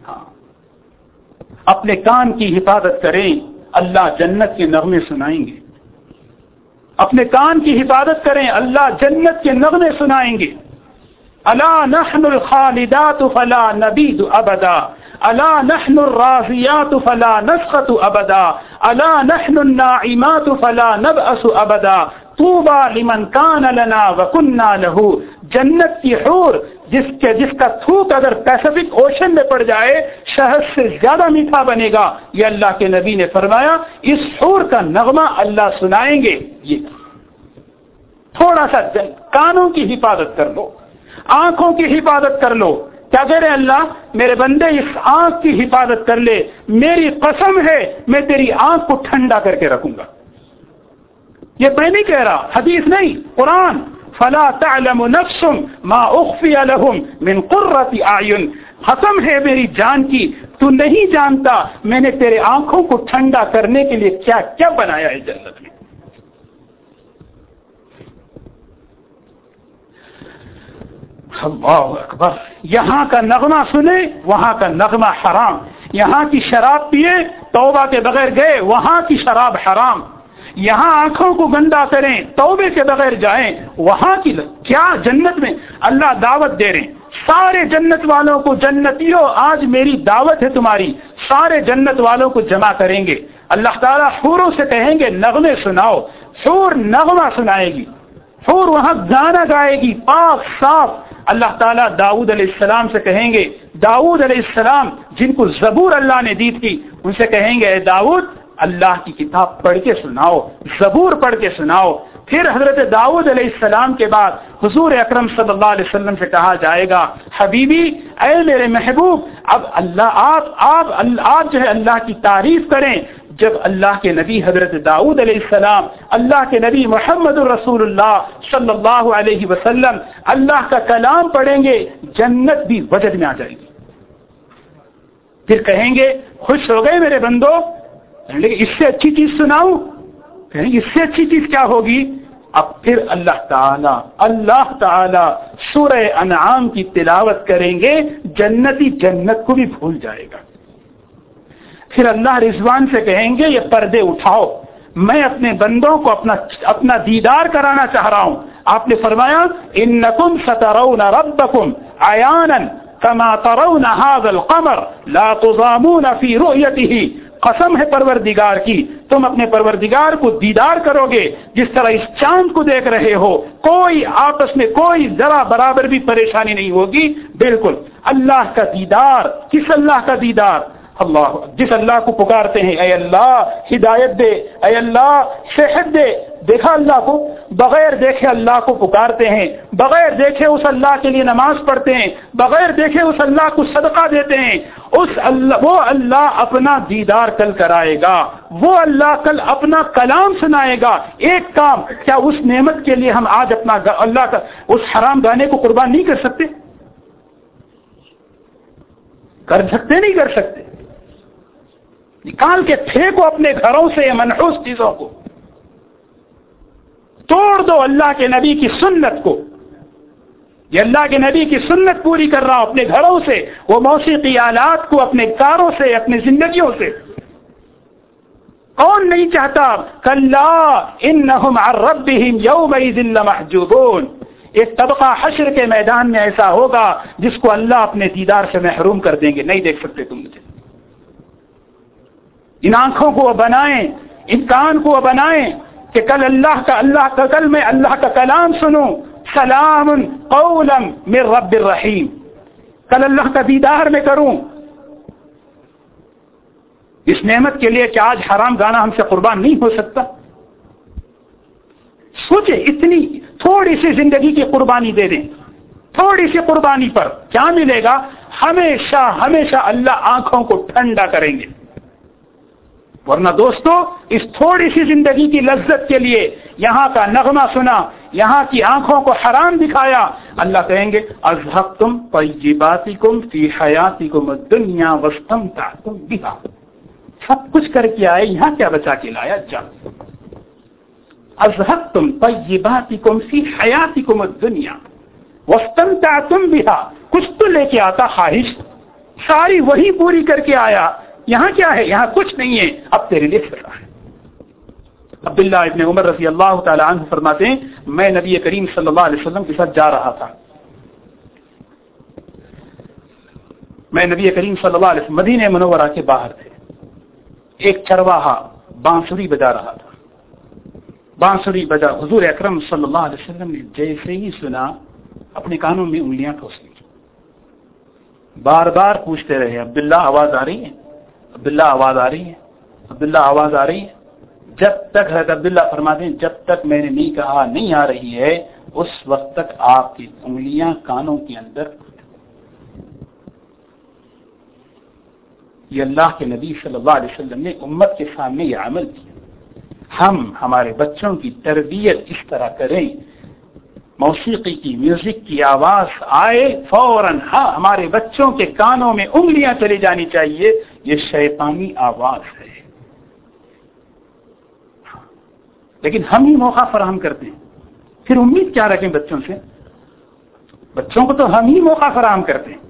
Speaker 1: اپنے کان کی حفاظت کریں، اللہ جنت کے نغمے سنائیں گے۔ اپنے کان کی حفاظت کریں، اللہ جنت کے نغمے سنائیں گے۔ الا نحن الخالدات فلا نبید ابدا، الا نحن الراضیات فلا نسخط ابدا، الا نحن الناعمات فلا نبأس ابدا، طوبى لمن كان لنا وكنا له۔ جنت کی حور جس کا تھوک اگر پیسفک اوشن میں پڑ جائے شہد سے زیادہ میٹھا بنے گا، یہ اللہ کے نبی نے فرمایا۔ اس حور کا نغمہ اللہ سنائیں گے۔ یہ تھوڑا سا کانوں کی حفاظت کر لو، آنکھوں کی حفاظت کر لو۔ کیا کہہ رہے اللہ؟ میرے بندے اس آنکھ کی حفاظت کر لے، میری قسم ہے میں تیری آنکھ کو ٹھنڈا کر کے رکھوں گا۔ یہ میں نہیں کہہ رہا، حدیث نہیں، قرآن۔ فلا تعلم نفس ما اخفی لهم من قرۃ اعین، قسم ہے میری جان کی، تو نہیں جانتا میں نے تیرے آنکھوں کو ٹھنڈا کرنے کے لیے کیا کیا بنایا ہے جنت میں۔ اللہ اکبر۔ یہاں کا نغمہ سنے، وہاں کا نغمہ حرام۔ یہاں کی شراب پیے، توبہ کے بغیر گئے، وہاں کی شراب حرام۔ یہاں آنکھوں کو گندا کریں، توبے کے بغیر جائیں، وہاں کی کیا جنت میں اللہ دعوت دے رہے ہیں سارے جنت والوں کو۔ جنتیوں، آج میری دعوت ہے تمہاری، سارے جنت والوں کو جمع کریں گے۔ اللہ تعالیٰ حوروں سے کہیں گے نغمے سناؤ، حور نغمہ سنائے گی، حور وہاں گانا گائے گی پاک صاف۔ اللہ تعالیٰ داؤد علیہ السلام سے کہیں گے، داؤد علیہ السلام جن کو زبور اللہ نے دی تھی، ان سے کہیں گے اے داؤد اللہ کی کتاب پڑھ کے سناؤ، زبور پڑھ کے سناؤ۔ پھر حضرت داؤد علیہ السلام کے بعد حضور اکرم صلی اللہ علیہ وسلم سے کہا جائے گا، حبیبی اے میرے محبوب، اب آپ جو ہے اللہ کی تعریف کریں۔ جب اللہ کے نبی حضرت داؤد علیہ السلام، اللہ کے نبی محمد الرسول اللہ صلی اللہ علیہ وسلم اللہ کا کلام پڑھیں گے، جنت بھی وجد میں آ جائے گی۔ پھر کہیں گے خوش ہو گئے میرے بندو، لیکن اس سے اچھی چیز سناؤں؟ کہیں گے اس سے اچھی چیز کیا ہوگی؟ اب پھر اللہ تعالی سورہ انعام کی تلاوت کریں گے، جنتی جنت کو بھی بھول جائے گا۔ پھر اللہ رضوان سے کہیں گے یہ پردے اٹھاؤ، میں اپنے بندوں کو اپنا دیدار کرانا چاہ رہا ہوں۔ آپ نے فرمایا انکم سترون ربکم عیانا کما ترون هذا القمر لا تضامون فی رؤیتہ، قسم ہے پروردگار کی تم اپنے پروردگار کو دیدار کرو گے جس طرح اس چاند کو دیکھ رہے ہو، کوئی آپس میں کوئی ذرا برابر بھی پریشانی نہیں ہوگی. بالکل اللہ کا دیدار. کس اللہ کا دیدار؟ اللہ، جس اللہ کو پکارتے ہیں اے اللہ ہدایت دے، اے اللہ صحت دے. دیکھا اللہ کو، بغیر دیکھے اللہ کو پکارتے ہیں، بغیر دیکھے اس اللہ کے لیے نماز پڑھتے ہیں، بغیر دیکھے اس اللہ کو صدقہ دیتے ہیں. وہ اللہ اپنا دیدار کل کرائے گا، وہ اللہ کل اپنا کلام سنائے گا. ایک کام کیا اس نعمت کے لیے ہم آج اپنا اللہ کا اس حرام گانے کو قربان نہیں کر سکتے؟ کر سکتے نہیں کر سکتے؟ نکال کے پھینکو اپنے گھروں سے منحوس چیزوں کو، توڑ دو اللہ کے نبی کی سنت کو. یہ اللہ کے نبی کی سنت پوری کر رہا ہوں اپنے گھروں سے، وہ موسیقی آلات کو اپنے کاروں سے، اپنی زندگیوں سے. کون نہیں چاہتا؟ کلا انہم عن ربہم یومئذ لمحجوبون. ایک طبقہ حشر کے میدان میں ایسا ہوگا جس کو اللہ اپنے دیدار سے محروم کر دیں گے. نہیں دیکھ سکتے تم مجھے. ان آنکھوں کو وہ بنائیں، ان کان کو وہ بنائیں کہ کل کل میں اللہ کا کلام سنوں. سلام قولا من رب الرحیم. کل اللہ کا دیدار میں کروں. اس نعمت کے لیے کہ آج حرام گانا ہم سے قربان نہیں ہو سکتا. سوچے اتنی تھوڑی سی زندگی کی قربانی دے دیں، تھوڑی سی قربانی پر کیا ملے گا؟ ہمیشہ ہمیشہ اللہ آنکھوں کو ٹھنڈا کریں گے. ورنہ دوستو اس تھوڑی سی زندگی کی لذت کے لیے یہاں کا نغمہ سنا، یہاں کی آنکھوں کو حرام دکھایا. اللہ کہیں گے اذھبتم طیباتکم فی حیاتکم الدنیا واستمتعتم بہا. سب کچھ کر کے آئے، یہاں کیا بچا کے لایا؟ جا. اذھبتم طیباتکم فی حیاتکم الدنیا واستمتعتم بہا. کچھ تو لے کے آتا، خواہش ساری وہی پوری کر کے آیا. یہاں کیا ہے؟ یہاں کچھ نہیں ہے. اب تیرے لیے سزا ہے. عبداللہ ابن عمر رضی اللہ تعالی عنہ فرماتے ہیں میں نبی کریم صلی اللہ علیہ وسلم کے ساتھ جا رہا تھا. میں نبی کریم صلی اللہ علیہ وسلم مدینہ منورہ کے باہر تھے. ایک چرواہا بانسری بجا رہا تھا. بانسری بجا. حضور اکرم صلی اللہ علیہ وسلم نے جیسے ہی سنا اپنے کانوں میں انگلیاں ٹھوس لی. بار بار پوچھتے رہے عبداللہ آواز آ رہی ہے؟ عبداللہ آواز آ رہی ہے؟ عبداللہ آواز آ رہی ہے؟ جب تک حضرت عبداللہ فرماتے ہیں جب تک میں نے نہیں کہا نہیں آ رہی ہے اس وقت تک آپ کی انگلیاں کانوں کے اندر. یہ اللہ کے نبی صلی اللہ علیہ وسلم نے امت کے سامنے یہ عمل کیا. ہم ہمارے بچوں کی تربیت اس طرح کریں، موسیقی کی میوزک کی آواز آئے فوراً ہاں ہمارے بچوں کے کانوں میں انگلیاں چلی جانی چاہیے. یہ شیطانی آواز ہے. لیکن ہم ہی موقع فراہم کرتے ہیں. پھر امید کیا رکھیں بچوں سے؟ بچوں کو تو ہم ہی موقع فراہم کرتے ہیں.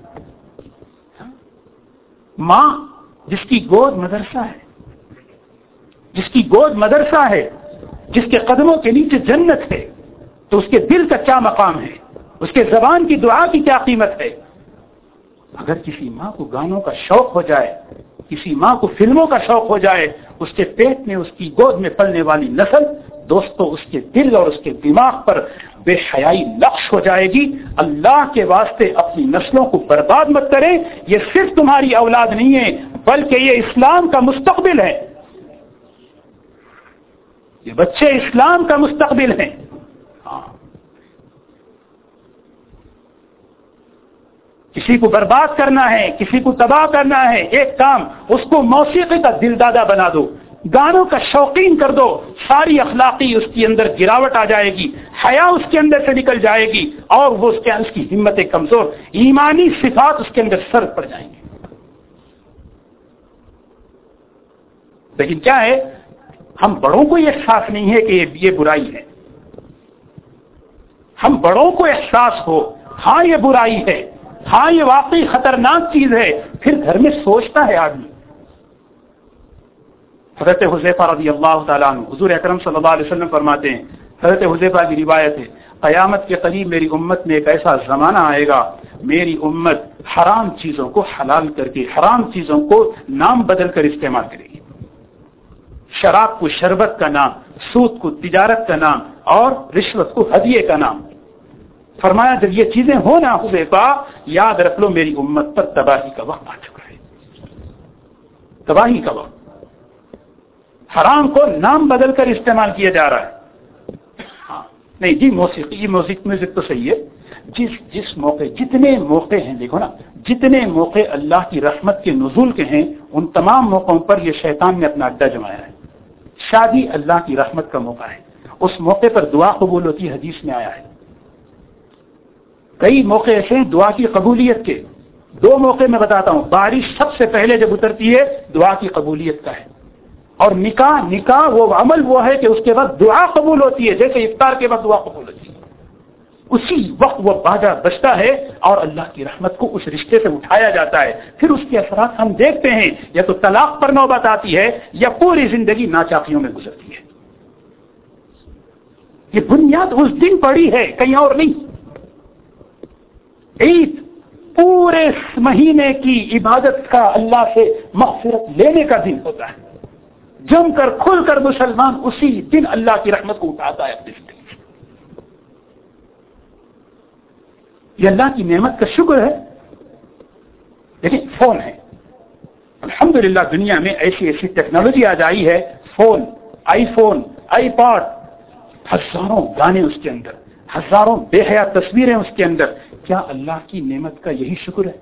Speaker 1: ماں جس کی گود مدرسہ ہے، جس کی گود مدرسہ ہے، جس کے قدموں کے نیچے جنت ہے، تو اس کے دل کا کیا مقام ہے؟ اس کے زبان کی دعا کی کیا قیمت ہے؟ اگر کسی ماں کو گانوں کا شوق ہو جائے، کسی ماں کو فلموں کا شوق ہو جائے، اس کے پیٹ میں اس کی گود میں پلنے والی نسل دوستو اس کے دل اور اس کے دماغ پر بے حیائی نقش ہو جائے گی. اللہ کے واسطے اپنی نسلوں کو برباد مت کریں. یہ صرف تمہاری اولاد نہیں ہے بلکہ یہ اسلام کا مستقبل ہے. یہ بچے اسلام کا مستقبل ہیں. کسی کو برباد کرنا ہے، کسی کو تباہ کرنا ہے، ایک کام اس کو موسیقی کا دل دادا بنا دو، گانوں کا شوقین کر دو. ساری اخلاقی اس کے اندر گراوٹ آ جائے گی، حیا اس کے اندر سے نکل جائے گی اور وہ اس کی ہمتیں کمزور، ایمانی صفات اس کے اندر سرد پڑ جائیں گے. لیکن کیا ہے، ہم بڑوں کو یہ احساس نہیں ہے کہ یہ برائی ہے. ہم بڑوں کو احساس ہو ہاں یہ برائی ہے، ہاں یہ واقعی خطرناک چیز ہے، پھر گھر میں سوچتا ہے آدمی. حضرت حذیفہ رضی اللہ تعالیٰ عنہ حضور اکرم صلی اللہ علیہ وسلم فرماتے ہیں، حضرت حذیفہ کی روایت ہے، قیامت کے قریب میری امت میں ایک ایسا زمانہ آئے گا میری امت حرام چیزوں کو حلال کر کے حرام چیزوں کو نام بدل کر استعمال کرے گی. شراب کو شربت کا نام، سود کو تجارت کا نام اور رشوت کو ہدیے کا نام۔ فرمایا جب یہ چیزیں ہو نہ حذیفہ، یاد رکھ لو میری امت پر تباہی کا وقت آ چکا ہے، تباہی کا وقت۔ حرام کو نام بدل کر استعمال کیا جا رہا ہے۔ ہاں نہیں جی، موسیقی میوزک تو صحیح ہے، جس موقع، جتنے موقع ہیں، دیکھو نا، جتنے موقع اللہ کی رحمت کے نزول کے ہیں ان تمام موقعوں پر یہ شیطان نے اپنا اڈا جمایا ہے۔ شادی اللہ کی رحمت کا موقع ہے، اس موقع پر دعا قبول ہوتی ہے، حدیث میں آیا ہے۔ کئی موقع ایسے ہیں دعا کی قبولیت کے، 2 موقع میں بتاتا ہوں۔ بارش سب سے پہلے جب اترتی ہے دعا کی قبولیت کا ہے، اور نکاح وہ عمل وہ ہے کہ اس کے بعد دعا قبول ہوتی ہے، جیسے افطار کے بعد دعا قبول ہوتی ہے، اسی وقت وہ باجا بجتا ہے اور اللہ کی رحمت کو اس رشتے سے اٹھایا جاتا ہے۔ پھر اس کے اثرات ہم دیکھتے ہیں، یا تو طلاق پر نوبت آتی ہے یا پوری زندگی ناچاقیوں میں گزرتی ہے۔ یہ بنیاد اس دن پڑی ہے، کہیں اور نہیں۔ عید پورے مہینے کی عبادت کا، اللہ سے مغفرت لینے کا دن ہوتا ہے۔ جم کر کھل کر مسلمان اسی دن اللہ کی رحمت کو اٹھاتا ہے اپنی زندگی۔ یہ اللہ کی نعمت کا شکر ہے۔ لیکن فون ہے، الحمدللہ دنیا میں ایسی ٹیکنالوجی آ جائی ہے، phone, iPhone, iPad, ہزاروں گانے اس کے اندر، ہزاروں بے حیا تصویریں اس کے اندر۔ کیا اللہ کی نعمت کا یہی شکر ہے؟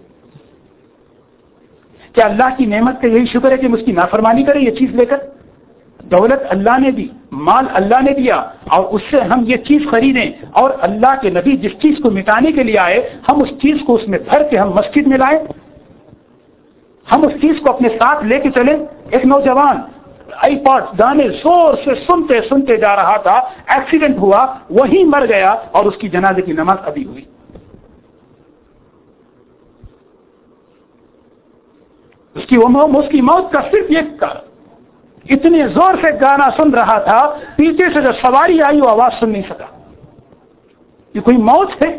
Speaker 1: کیا اللہ کی نعمت کا یہی شکر ہے کہ ہم اس کی نافرمانی کریں یہ چیز لے کر؟ دولت اللہ نے دی، مال اللہ نے دیا، اور اس سے ہم یہ چیز خریدیں، اور اللہ کے نبی جس چیز کو مٹانے کے لیے آئے ہم اس چیز کو اس میں بھر کے ہم مسجد میں لائیں، ہم اس چیز کو اپنے ساتھ لے کے چلیں۔ ایک نوجوان آئی پاڈ گانے زور سے سنتے سنتے جا رہا تھا، ایکسیڈنٹ ہوا، وہیں مر گیا، اور اس کی جنازے کی نماز ابھی ہوئی۔ اس کی موت کا صرف ایک کارن، اتنے زور سے گانا سن رہا تھا، پیچھے سے جو سواری آئی وہ آواز سن نہیں سکا۔ یہ کوئی موت ہے؟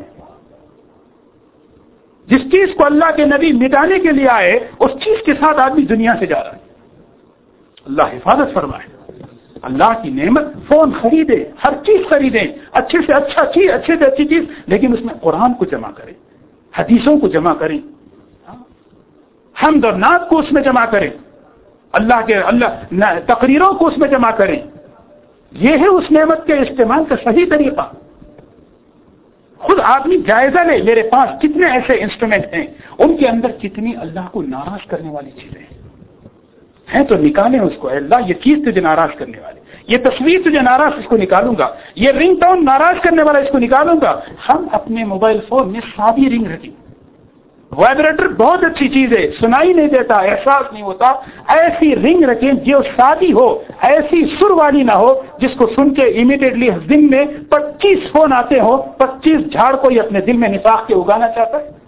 Speaker 1: جس چیز کو اللہ کے نبی مٹانے کے لیے آئے اس چیز کے ساتھ آدمی دنیا سے جا رہا ہے۔ اللہ حفاظت فرمائے۔ اللہ کی نعمت، فون خریدے، ہر چیز خریدیں، اچھے سے اچھا چیز، اچھے سے اچھی چیز، لیکن اس میں قرآن کو جمع کریں، حدیثوں کو جمع کریں، حمد اور نعت کو اس میں جمع کریں، اللہ تقریروں کو اس میں جمع کریں۔ یہ ہے اس نعمت کے استعمال کا صحیح طریقہ۔ خود آدمی جائزہ لے، میرے پاس کتنے ایسے انسٹرومنٹ ہیں، ان کے اندر کتنی اللہ کو ناراض کرنے والی چیزیں ہیں تو نکالیں اس کو۔ اللہ یہ چیز تجھے ناراض کرنے والی، یہ تصویر تجھے ناراض، اس کو نکالوں گا، یہ رنگ ٹون ناراض کرنے والا، اس کو نکالوں گا۔ ہم اپنے موبائل فون میں سادی رنگ رکھیں، وائبریٹر بہت اچھی چیز ہے، سنائی نہیں دیتا، احساس نہیں ہوتا، ایسی رنگ رکھیں جو سادی ہو، ایسی سر والی نہ ہو جس کو سن کے امیڈیٹلی دن میں 25 فون آتے ہو، 25 جھاڑ کوئی اپنے دل میں نفاق کے اگانا چاہتا ہے۔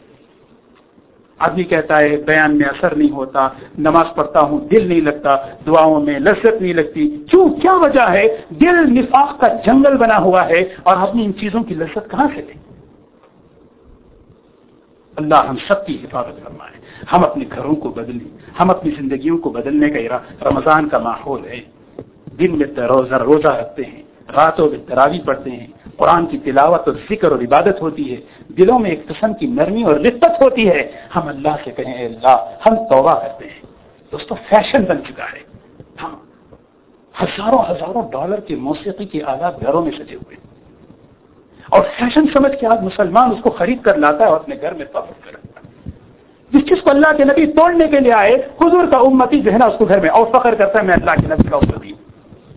Speaker 1: آدمی کہتا ہے بیان میں اثر نہیں ہوتا، نماز پڑھتا ہوں دل نہیں لگتا، دعاؤں میں لذت نہیں لگتی، کیوں؟ کیا وجہ ہے؟ دل نفاق کا جنگل بنا ہوا ہے، اور آدمی ان چیزوں کی لذت کہاں سے لے؟ اللہ ہم سب کی حفاظت فرمائے۔ ہم اپنے گھروں کو بدلیں، ہم اپنی زندگیوں کو بدلنے کا رمضان کا ماحول ہے۔ دن میں روزہ رکھتے ہیں، راتوں میں تراویح پڑھتے ہیں، قرآن کی تلاوت اور ذکر اور عبادت ہوتی ہے، دلوں میں ایک قسم کی نرمی اور رفت ہوتی ہے۔ ہم اللہ سے کہیں اے اللہ ہم توبہ کرتے ہیں۔ دوستو فیشن بن چکا ہے، ہم ہزاروں ڈالر کے موسیقی کے آلات گھروں میں سجے ہوئے، اور فیشن سمجھ کے آج مسلمان اس کو خرید کر لاتا ہے اور اپنے گھر میں فخر کرتا ہے۔ جس چیز کو اللہ کے نبی توڑنے کے لیے آئے، حضور کا امتی جو ہے نا اس کو گھر میں اور فخر کرتا ہے میں اللہ کے نبی کا امتی ہوں۔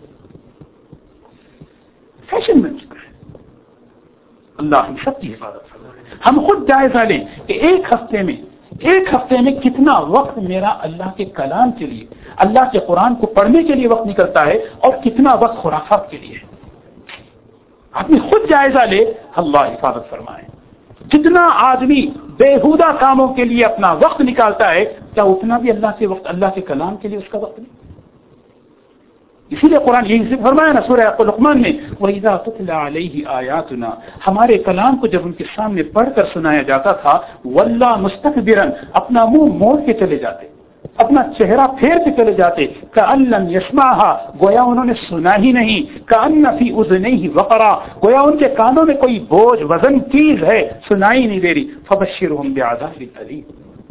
Speaker 1: فیشن بن چکا ہے۔ اللہ ہم سب کی حفاظت فرمائے۔ ہم خود جائزہ لیں کہ ایک ہفتے میں کتنا وقت میرا اللہ کے کلام کے لیے، اللہ کے قرآن کو پڑھنے کے لیے وقت نکلتا ہے، اور کتنا وقت خرافات کے لیے ہے۔ آدمی خود جائزہ لے، اللہ حفاظت فرمائے۔ جتنا آدمی بےہودہ کاموں کے لیے اپنا وقت نکالتا ہے، کیا اتنا بھی اللہ کے وقت، اللہ کے کلام کے لیے اس کا وقت نہیں؟ اسی لیے قرآن یہی فرمایا نا سورہ لقمان میں، وَإِذَا تُتْلَىٰ عَلَيْهِ آيَاتُنَا، ہمارے کلام کو جب ان کے سامنے پڑھ کر سنایا جاتا تھا، وَلَّا مُسْتَكْبِرًا، اپنا منہ موڑ کے چلے جاتے، اپنا چہرہ پھیر کے چلے جاتے، کأن لم یسمعها، گویا انہوں نے سنا ہی نہیں، کأن فی اذنیہ وقرا، گویا ان کے کانوں میں کوئی بوجھ وزن چیز ہے، سنائی نہیں دے رہی۔ فبشرہم بعذاب الیم،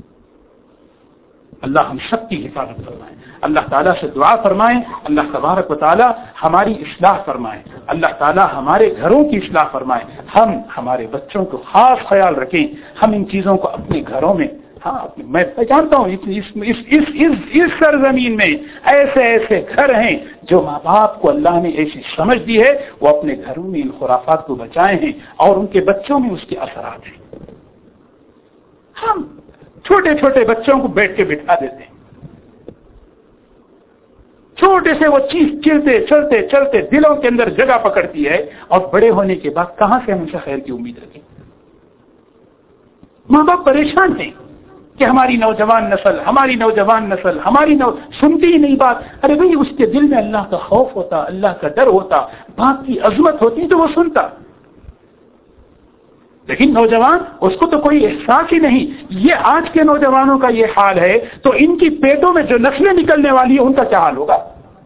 Speaker 1: اللہ ہم سب کی حفاظت فرمائے، اللہ تعالیٰ سے دعا فرمائیں، اللہ تبارک و تعالیٰ ہماری اصلاح فرمائے، اللہ تعالیٰ ہمارے گھروں کی اصلاح فرمائے، ہم ہمارے بچوں کو خاص خیال رکھیں، ہم ان چیزوں کو اپنے گھروں میں، ہاں میں جانتا ہوں اس سرزمین میں ایسے ایسے گھر ہیں جو ماں باپ کو اللہ نے ایسی سمجھ دی ہے، وہ اپنے گھروں میں ان خرافات کو بچائے ہیں اور ان کے بچوں میں اس کے اثرات ہیں۔ ہم چھوٹے چھوٹے بچوں کو بیٹھ کے بٹھا دیتے ہیں، چھوٹے سے وہ چیز چلتے چلتے چلتے دلوں کے اندر جگہ پکڑتی ہے، اور بڑے ہونے کے بعد کہاں سے ہم ان سے خیر کی امید رکھیں؟ ماں باپ پریشان ہیں کہ ہماری نوجوان نسل سنتی ہی نہیں بات۔ ارے بھائی، اس کے دل میں اللہ کا خوف ہوتا، اللہ کا ڈر ہوتا، بات کی عظمت ہوتی تو وہ سنتا، لیکن نوجوان اس کو تو کوئی احساس ہی نہیں۔ یہ آج کے نوجوانوں کا یہ حال ہے، تو ان کی پیٹوں میں جو نسلیں نکلنے والی ہیں ان کا کیا حال ہوگا؟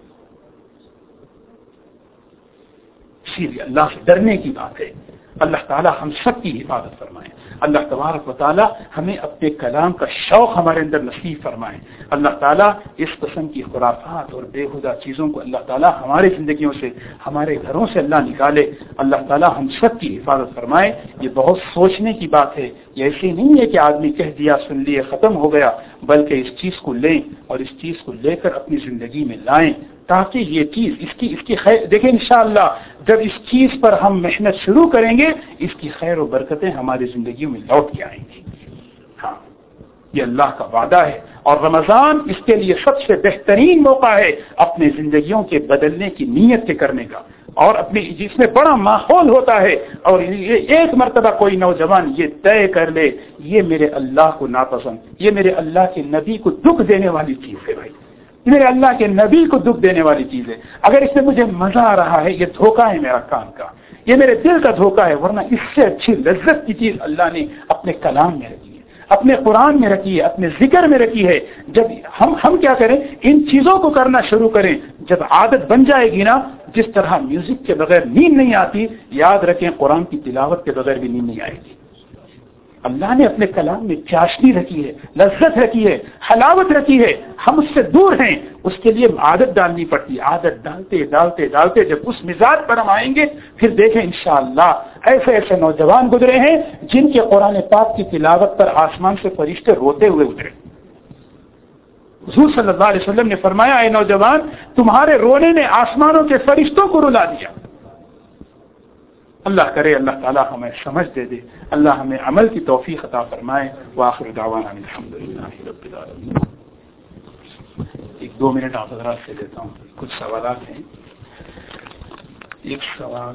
Speaker 1: اسی لیے اللہ سے ڈرنے کی بات ہے۔ اللہ تعالی ہم سب کی حفاظت فرمائے، اللہ تبارک و تعالی ہمیں اپنے کلام کا شوق ہمارے اندر نصیب فرمائے، اللہ تعالی اس قسم کی خرافات اور بےہودہ چیزوں کو اللہ تعالی ہماری زندگیوں سے، ہمارے گھروں سے اللہ نکالے، اللہ تعالی ہم سب کی حفاظت فرمائے۔ یہ بہت سوچنے کی بات ہے، یہ ایسی نہیں ہے کہ آدمی کہہ دیا سن لیے ختم ہو گیا، بلکہ اس چیز کو لیں اور اس چیز کو لے کر اپنی زندگی میں لائیں، تاکہ یہ چیز اس کی خیر دیکھیں انشاءاللہ جب اس چیز پر ہم محنت شروع کریں گے، اس کی خیر و برکتیں ہماری زندگیوں میں لوٹ کے آئیں گی۔ ہاں، یہ اللہ کا وعدہ ہے، اور رمضان اس کے لیے سب سے بہترین موقع ہے اپنے زندگیوں کے بدلنے کی نیت کے کرنے کا، اور اپنی جس میں بڑا ماحول ہوتا ہے، اور یہ ایک مرتبہ کوئی نوجوان یہ طے کر لے، یہ میرے اللہ کو ناپسند، یہ میرے اللہ کے نبی کو دکھ دینے والی چیز ہے، بھائی میرے اللہ کے نبی کو دکھ دینے والی چیز ہے، اگر اس سے مجھے مزہ آ رہا ہے، یہ دھوکہ ہے میرا کام کا، یہ میرے دل کا دھوکہ ہے، ورنہ اس سے اچھی لذت کی چیز اللہ نے اپنے کلام میں رکھی ہے، اپنے قرآن میں رکھی ہے، اپنے ذکر میں رکھی ہے۔ جب ہم کیا کریں، ان چیزوں کو کرنا شروع کریں، جب عادت بن جائے گی نا، جس طرح میوزک کے بغیر نیند نہیں آتی، یاد رکھیں قرآن کی تلاوت کے بغیر بھی نیند نہیں آئے گی۔ اللہ نے اپنے کلام میں چاشنی رکھی ہے، لذت رکھی ہے، حلاوت رکھی ہے، ہم اس سے دور ہیں، اس کے لیے عادت ڈالنی پڑتی ہے، عادت ڈالتے ڈالتے ڈالتے جب اس مزاج پر ہم آئیں گے، پھر دیکھیں انشاءاللہ ایسے ایسے نوجوان گزرے ہیں جن کے قرآن پاک کی تلاوت پر آسمان سے فرشتے روتے ہوئے اترے۔ حضور صلی اللہ علیہ وسلم نے فرمایا، اے نوجوان، تمہارے رونے نے آسمانوں کے فرشتوں کو رلا دیا۔ اللہ کرے اللہ تعالی ہمیں سمجھ دے دے، اللہ ہمیں عمل کی توفیق عطا فرمائے۔ وآخر دعوانا الحمدللہ رب العالمین۔ 1-2 منٹ آپ حضرات سے لیتا ہوں، کچھ سوالات ہیں۔ ایک سوال،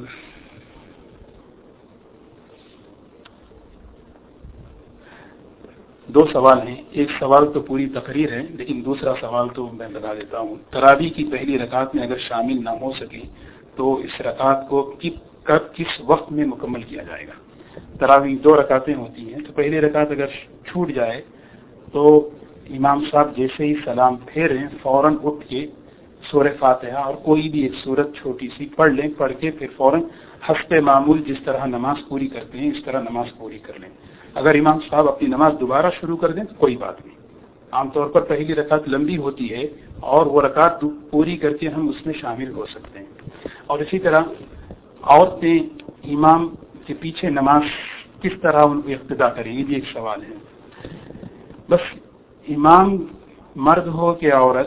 Speaker 1: دو سوال ہیں، ایک سوال تو پوری تقریر ہے، لیکن دوسرا سوال تو میں بتا دیتا ہوں۔ تراویح کی پہلی رکعت میں اگر شامل نہ ہو سکے تو اس رکعت کو کب کس وقت میں مکمل کیا جائے گا؟ تراویح 2 رکعتیں ہوتی ہیں، تو پہلی رکعت اگر چھوٹ جائے تو امام صاحب جیسے ہی سلام پھیریں فوراً اٹھ کے سورہ فاتحہ اور کوئی بھی ایک سورت چھوٹی سی پڑھ لیں، پڑھ کے پھر فوراً حسب معمول جس طرح نماز پوری کرتے ہیں اس طرح نماز پوری کر لیں۔ اگر امام صاحب اپنی نماز دوبارہ شروع کر دیں تو کوئی بات نہیں، عام طور پر پہلی رکعت لمبی ہوتی ہے اور وہ رکعت پوری کر کے ہم اس میں شامل ہو سکتے ہیں۔ اور اسی طرح عورتیں امام کے پیچھے نماز کس طرح ان کو اقتدا کریں، یہ بھی ایک سوال ہے۔ بس امام مرد ہو کہ عورت،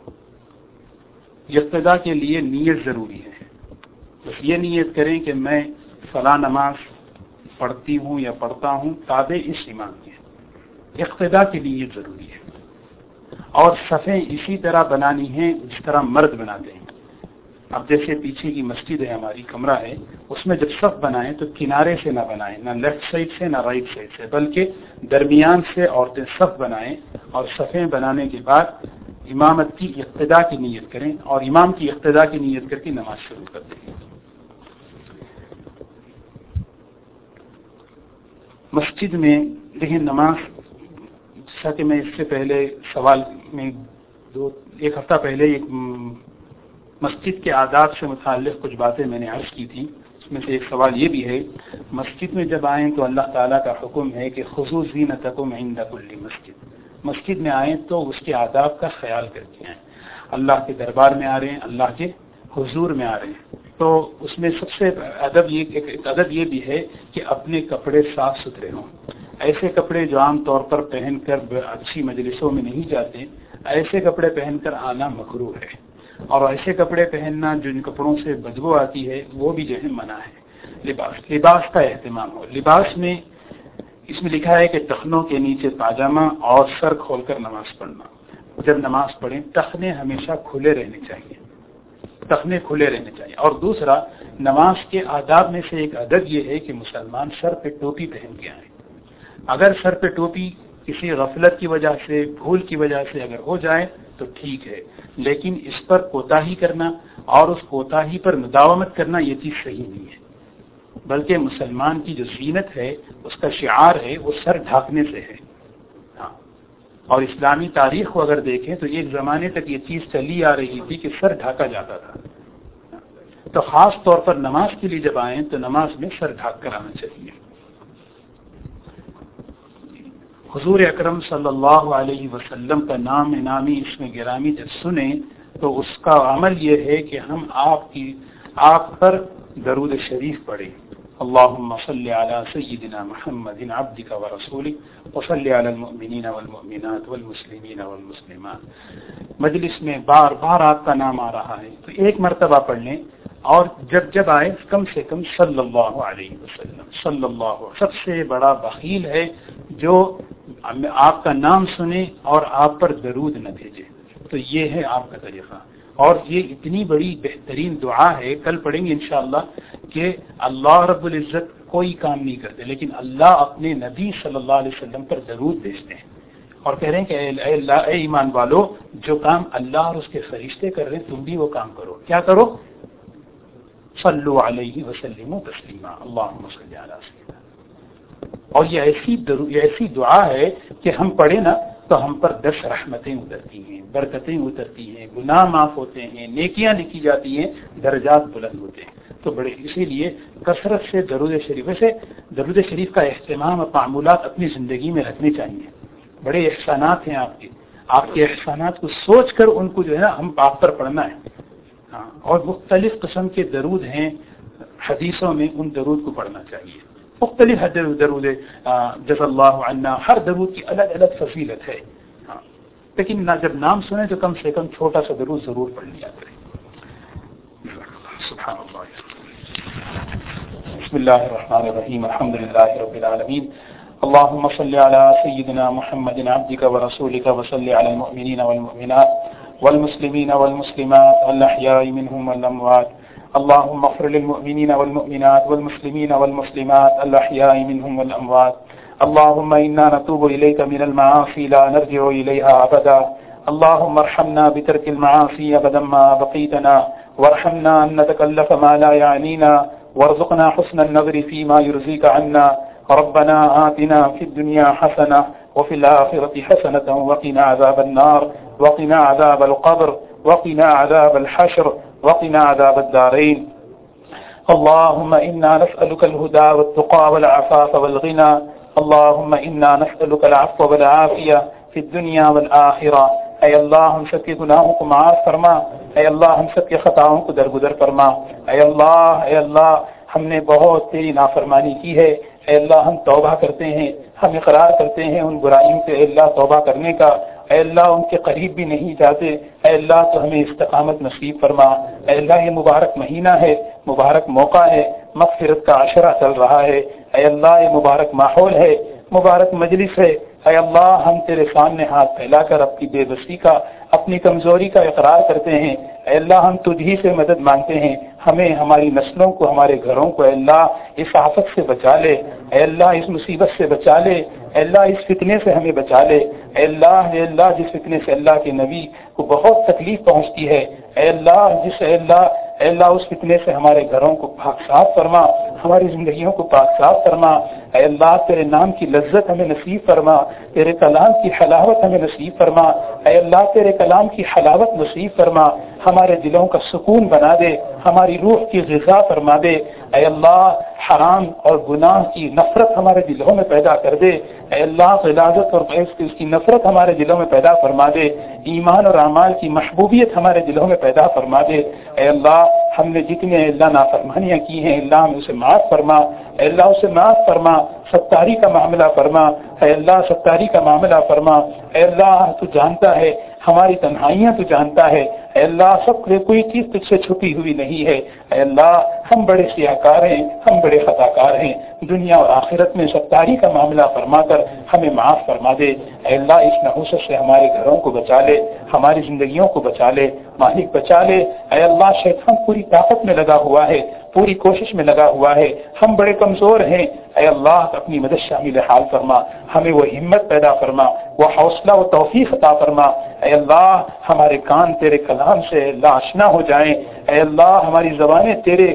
Speaker 1: اقتدا کے لیے نیت ضروری ہے۔ بس یہ نیت کریں کہ میں فلاں نماز پڑھتی ہوں یا پڑھتا ہوں تابع اس امام کے، اقتدا کے لیے یہ ضروری ہے۔ اور صفیں اسی طرح بنانی ہیں جس طرح مرد بناتے ہیں۔ اب جیسے پیچھے کی مسجد ہے، ہماری کمرہ ہے، اس میں جب صف بنائیں تو کنارے سے نہ بنائیں، نہ لیفٹ سائڈ سے نہ رائٹ سائڈ سے، بلکہ درمیان سے عورتیں صف بنائیں، اور صفیں بنانے کے بعد امامت کی اقتدا کی نیت کریں اور امام کی اقتدا کی نیت کر کے نماز شروع کر دیں۔ مسجد میں دیکھیں نماز جیسا کہ میں اس سے پہلے سوال میں ایک ہفتہ پہلے ایک مسجد کے آداب سے متعلق کچھ باتیں میں نے عرض کی تھی. اس میں سے ایک سوال یہ بھی ہے، مسجد میں جب آئیں تو اللہ تعالیٰ کا حکم ہے کہ خذوا زینتکم عند کل مسجد. مسجد میں آئیں تو اس کے آداب کا خیال کر کے آئیں. اللہ کے دربار میں آ رہے ہیں، اللہ کے حضور میں آ رہے ہیں، تو اس میں سب سے ادب یہ بھی ہے کہ اپنے کپڑے صاف ستھرے ہوں. ایسے کپڑے جو عام طور پر پہن کر اچھی مجلسوں میں نہیں جاتے، ایسے کپڑے پہن کر آنا مکروہ ہے. اور ایسے کپڑے پہننا جن کپڑوں سے بدبو آتی ہے وہ بھی جو ہے منع ہے. لباس کا اہتمام ہو. لباس میں اس میں لکھا ہے کہ ٹخنوں کے نیچے پاجامہ اور سر کھول کر نماز پڑھنا. جب نماز پڑھیں ٹخنے ہمیشہ کھلے رہنے چاہیے، ٹخنے کھلے رہنے چاہیے. اور دوسرا، نماز کے آداب میں سے ایک ادب یہ ہے کہ مسلمان سر پہ ٹوپی پہن کے آئیں. اگر سر پہ ٹوپی کسی غفلت کی وجہ سے، بھول کی وجہ سے اگر ہو جائے تو ٹھیک ہے، لیکن اس پر کوتاہی کرنا اور اس کوتاہی پر مداومت کرنا یہ چیز صحیح نہیں ہے. بلکہ مسلمان کی جو زینت ہے، اس کا شعار ہے، وہ سر ڈھانکنے سے ہے. اور اسلامی تاریخ کو اگر دیکھیں تو ایک زمانے تک یہ چیز چلی آ رہی تھی کہ سر ڈھانکا جاتا تھا. تو خاص طور پر نماز کے لیے جب آئیں تو نماز میں سر ڈھانک کر آنا چاہیے. حضور اکرم صلی اللہ علیہ وسلم کا نام نامی اسم گرامی جب سنیں تو اس کا عمل یہ ہے کہ ہم آپ پر درود شریف پڑھیں. اللهم صل على سيدنا محمد عبدك ورسولك وصل على المؤمنين والمؤمنات والمسلمين والمسلمات. مجلس میں بار بار آپ کا نام آ رہا ہے تو ایک مرتبہ پڑھ لیں، اور جب آئے کم سے کم صلی اللہ علیہ وسلم. صلی اللہ سب سے بڑا بخیل ہے جو آپ کا نام سنے اور آپ پر درود نہ بھیجے. تو یہ ہے آپ کا طریقہ. اور یہ اتنی بڑی بہترین دعا ہے، کل پڑھیں گے انشاءاللہ، کہ اللہ رب العزت کوئی کام نہیں کرتے لیکن اللہ اپنے نبی صلی اللہ علیہ وسلم پر درود بھیجتے ہیں اور کہہ رہے ہیں کہ اے اللہ، اے ایمان والو، جو کام اللہ اور اس کے فرشتے کر رہے ہیں تم بھی وہ کام کرو. کیا کرو؟ صلو علیہ وسلم تسلیما. اللہم صلی علی سیدنا. اور یہ ایسی دعا ہے کہ ہم پڑھیں نا تو ہم پر 10 رحمتیں اترتی ہیں، برکتیں اترتی ہیں، گناہ معاف ہوتے ہیں، نیکیاں لکھی جاتی ہیں، درجات بلند ہوتے ہیں. تو بڑے اسی لیے کثرت سے درود شریف کا اہتمام اور معمولات اپنی زندگی میں رکھنے چاہیے. بڑے احسانات ہیں آپ کے احسانات کو سوچ کر ان کو جو ہے نا ہم آپ پر پڑھنا ہے. اور مختلف قسم کے درود ہیں حدیثوں میں، ان درود کو پڑھنا چاہیے. مختلف درود جزا اللہ عنا، ہر درود کی الگ الگ فضیلت ہے. لیکن جب نام سنیں تو کم سے کم چھوٹا سا درود ضرور پڑھ لیا کریں. سبحان اللہ. بسم اللہ الرحمن الرحیم. الحمد للہ رب العالمین. اللهم صل على سيدنا محمد عبدك ورسولك وصل على المؤمنين والمؤمنات والمسلمين والمسلمات الأحياء منهم والأموات. اللهم اغفر للمؤمنين والمؤمنات والمسلمين والمسلمات الأحياء منهم والأموات. اللهم إنا نتوب إليك من المعاصي لا نرجع إليها أبدا. اللهم ارحمنا بترك المعاصي أبدا ما بقيتنا، وارحمنا أن نتكلف ما لا يعنينا، وارزقنا حسن النظر فيما يرضيك عنا. ربنا آتنا في الدنيا حسنة وفي الآخرة حسنة وقنا عذاب النار وقنا عذاب القبر وقنا عذاب الحشر وقنا عذاب الدارين. اللهم إنا نسألك الهدى والتقى والعفاف والغنى. اللهم إنا نسألك العفو والعافية في الدنيا والآخرة. اے اللہ ہم سب کے گناہوں کو معاف فرما. اے اللہ ہم سب کے خطاؤں کو درگزر فرما. اے اللہ ہم نے بہت تیری نافرمانی کی ہے. اے اللہ ہم توبہ کرتے ہیں، ہم اقرار کرتے ہیں ان برائیوں سے. اے اللہ توبہ کرنے کا. اے اللہ ان کے قریب بھی نہیں جاتے. اے اللہ تو ہمیں استقامت نصیب فرما. اے اللہ یہ مبارک مہینہ ہے، مبارک موقع ہے، مغفرت کا عشرہ چل رہا ہے. اے اللہ یہ مبارک ماحول ہے، مبارک مجلس ہے. اے اللہ ہم تیرے سامنے ہاتھ پھیلا کر اپنی بے بسی کا، اپنی کمزوری کا اقرار کرتے ہیں. اے اللہ ہم تجھ ہی سے مدد مانگتے ہیں. ہمیں، ہماری نسلوں کو، ہمارے گھروں کو اے اللہ اس آفت سے بچا لے. اے اللہ اس مصیبت سے بچا لے. اے اللہ اس فتنے سے ہمیں بچا لے. اے اللہ جس فتنے سے اللہ کے نبی کو بہت تکلیف پہنچتی ہے. اے اللہ اے اللہ اس فتنے سے ہمارے گھروں کو پاک صاف فرما، ہماری زندگیوں کو پاک صاف فرما۔ اے اللہ تیرے نام کی لذت ہمیں نصیب فرما، تیرے کلام کی حلاوت ہمیں نصیب فرما۔ اے اللہ تیرے کلام کی حلاوت نصیب فرما، ہمارے دلوں کا سکون بنا دے، ہماری روح کی غذا فرما دے۔ اے اللہ حرام اور گناہ کی نفرت ہمارے دلوں میں پیدا کر دے۔ اے اللہ غلاظت اور اس کی نفرت ہمارے دلوں میں پیدا فرما دے، ایمان اور اعمال کی محبوبیت ہمارے دلوں میں پیدا فرما دے۔ اے اللہ ہم نے جتنے اللہ نافرمانیاں کی ہیں اللہ ہمیں اسے معاف فرما، اے اللہ اسے معاف فرما، ستاری کا معاملہ فرما، اے اللہ ستاری کا معاملہ فرما۔ اے اللہ تو جانتا ہے ہماری تنہائیاں تو جانتا ہے، اے اللہ سب کوئی چیز تجھ سے چھپی ہوئی نہیں ہے۔ اے اللہ ہم بڑے سیاہکار ہیں، ہم بڑے خطا کار ہیں، دنیا اور آخرت میں ستاری کا معاملہ فرما کر ہمیں معاف فرما دے۔ اے اللہ اس نحوست سے ہمارے گھروں کو بچا لے، ہماری زندگیوں کو بچا لے، مالک بچا لے۔ اے اللہ شیطان پوری طاقت میں لگا ہوا ہے، پوری کوشش میں لگا ہوا ہے، ہم بڑے کمزور ہیں۔ اے اللہ اپنی مدد شامل حال فرما، ہمیں وہ ہمت پیدا فرما، وہ حوصلہ و توفیق عطا فرما۔ اے اللہ ہمارے کان تیرے کلام سے اللہ آشنا ہو جائیں، اے اللہ ہماری زبانیں تیرے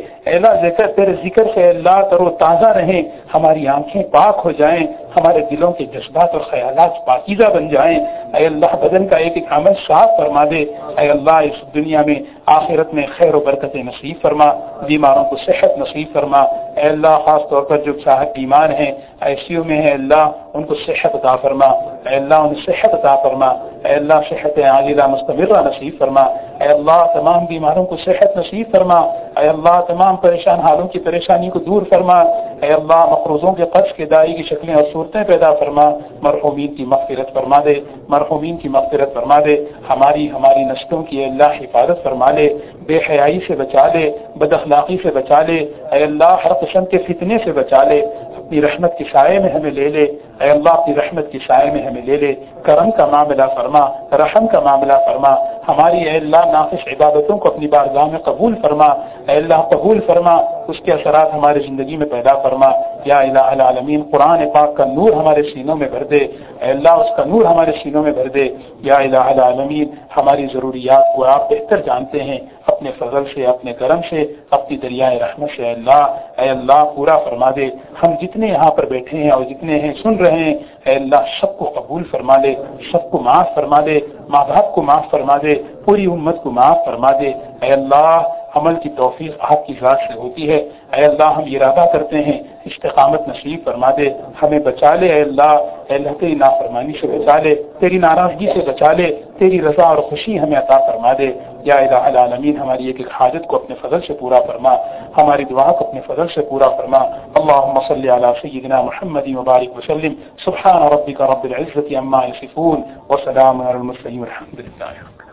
Speaker 1: ذکر سے اللہ تر و تازہ رہیں، ہماری آنکھیں پاک ہو جائیں، ہمارے دلوں کے جذبات اور خیالات پاکیزہ بن جائیں۔ اے اللہ بدن کا ایک ایک عمل صاف فرما دے۔ اے اللہ اس دنیا میں آخرت میں خیر و برکت نصیب فرما، بیماروں کو صحت نصیب فرما۔ اے اللہ خاص طور پر جو صاحب بیمار ہیں ICU میں ہے اللہ ان کو صحت عطا فرما، اے اللہ انہیں صحت عطا فرما، اے اللہ صحت عاجلہ مستمرہ نصیب فرما۔ اے اللہ تمام بیماروں کو صحت نصیب فرما، اے اللہ تمام پریشان حالوں کی پریشانی کو دور فرما۔ اے اللہ مقروضوں کے قرض کے دائی کی شکلیں اور صورتیں پیدا فرما، مرحومین کی مغفرت فرما دے، مرحومین کی مغفرت فرما دے، ہماری نسلوں کی اللہ حفاظت فرما لے، بے حیائی سے بچا لے، بد اخلاقی سے بچا لے، اے اللہ ہر قسم کے فتنے سے بچا لے، اپنی رحمت کے سائے میں ہمیں لے لے، اے اللہ اپنی رحمت کے سائے میں ہمیں لے لے، کرم کا معاملہ فرما، رحم کا معاملہ فرما، ہماری اے اللہ ناقص عبادتوں کو اپنی بارگاہ میں قبول فرما، اے اللہ قبول فرما، اس کے اثرات ہماری زندگی میں پیدا فرما۔ یا الہ العالمین قرآن پاک کا نور ہمارے سینوں میں بھر دے، اے اللہ اس کا نور ہمارے سینوں میں بھر دے۔ یا الہ العالمین ہماری ضروریات کو آپ بہتر جانتے ہیں، اپنے فضل سے، اپنے کرم سے، اپنی دریائے رحمت سے اے اللہ پورا فرما دے۔ ہم جتنے یہاں پر بیٹھے ہیں اور جتنے ہیں سن رہے ہیں اے اللہ سب کو قبول فرما دے، سب کو معاف فرما دے، ماں باپ کو معاف فرما دے، پوری امت کو معاف فرما دے۔ اے اللہ عمل کی توفیق آپ کی ذات سے ہوتی ہے، اے اللہ ہم ارادہ کرتے ہیں استقامت نصیب فرما دے، ہمیں بچا لے اے اللہ تیری نافرمانی سے بچا لے، تیری ناراضگی سے بچا لے، تیری رضا اور خوشی ہمیں عطا فرما دے۔ یا الہ العالمین ہماری ایک ایک حاجت کو اپنے فضل سے پورا فرما، ہماری دعا کو اپنے فضل سے پورا فرما۔ اللہم صلی علی سیدنا محمد وبارک وسلم۔ سبحان ربک رب العزة عما یصفون وسلام علی المرسلین والحمد للہ۔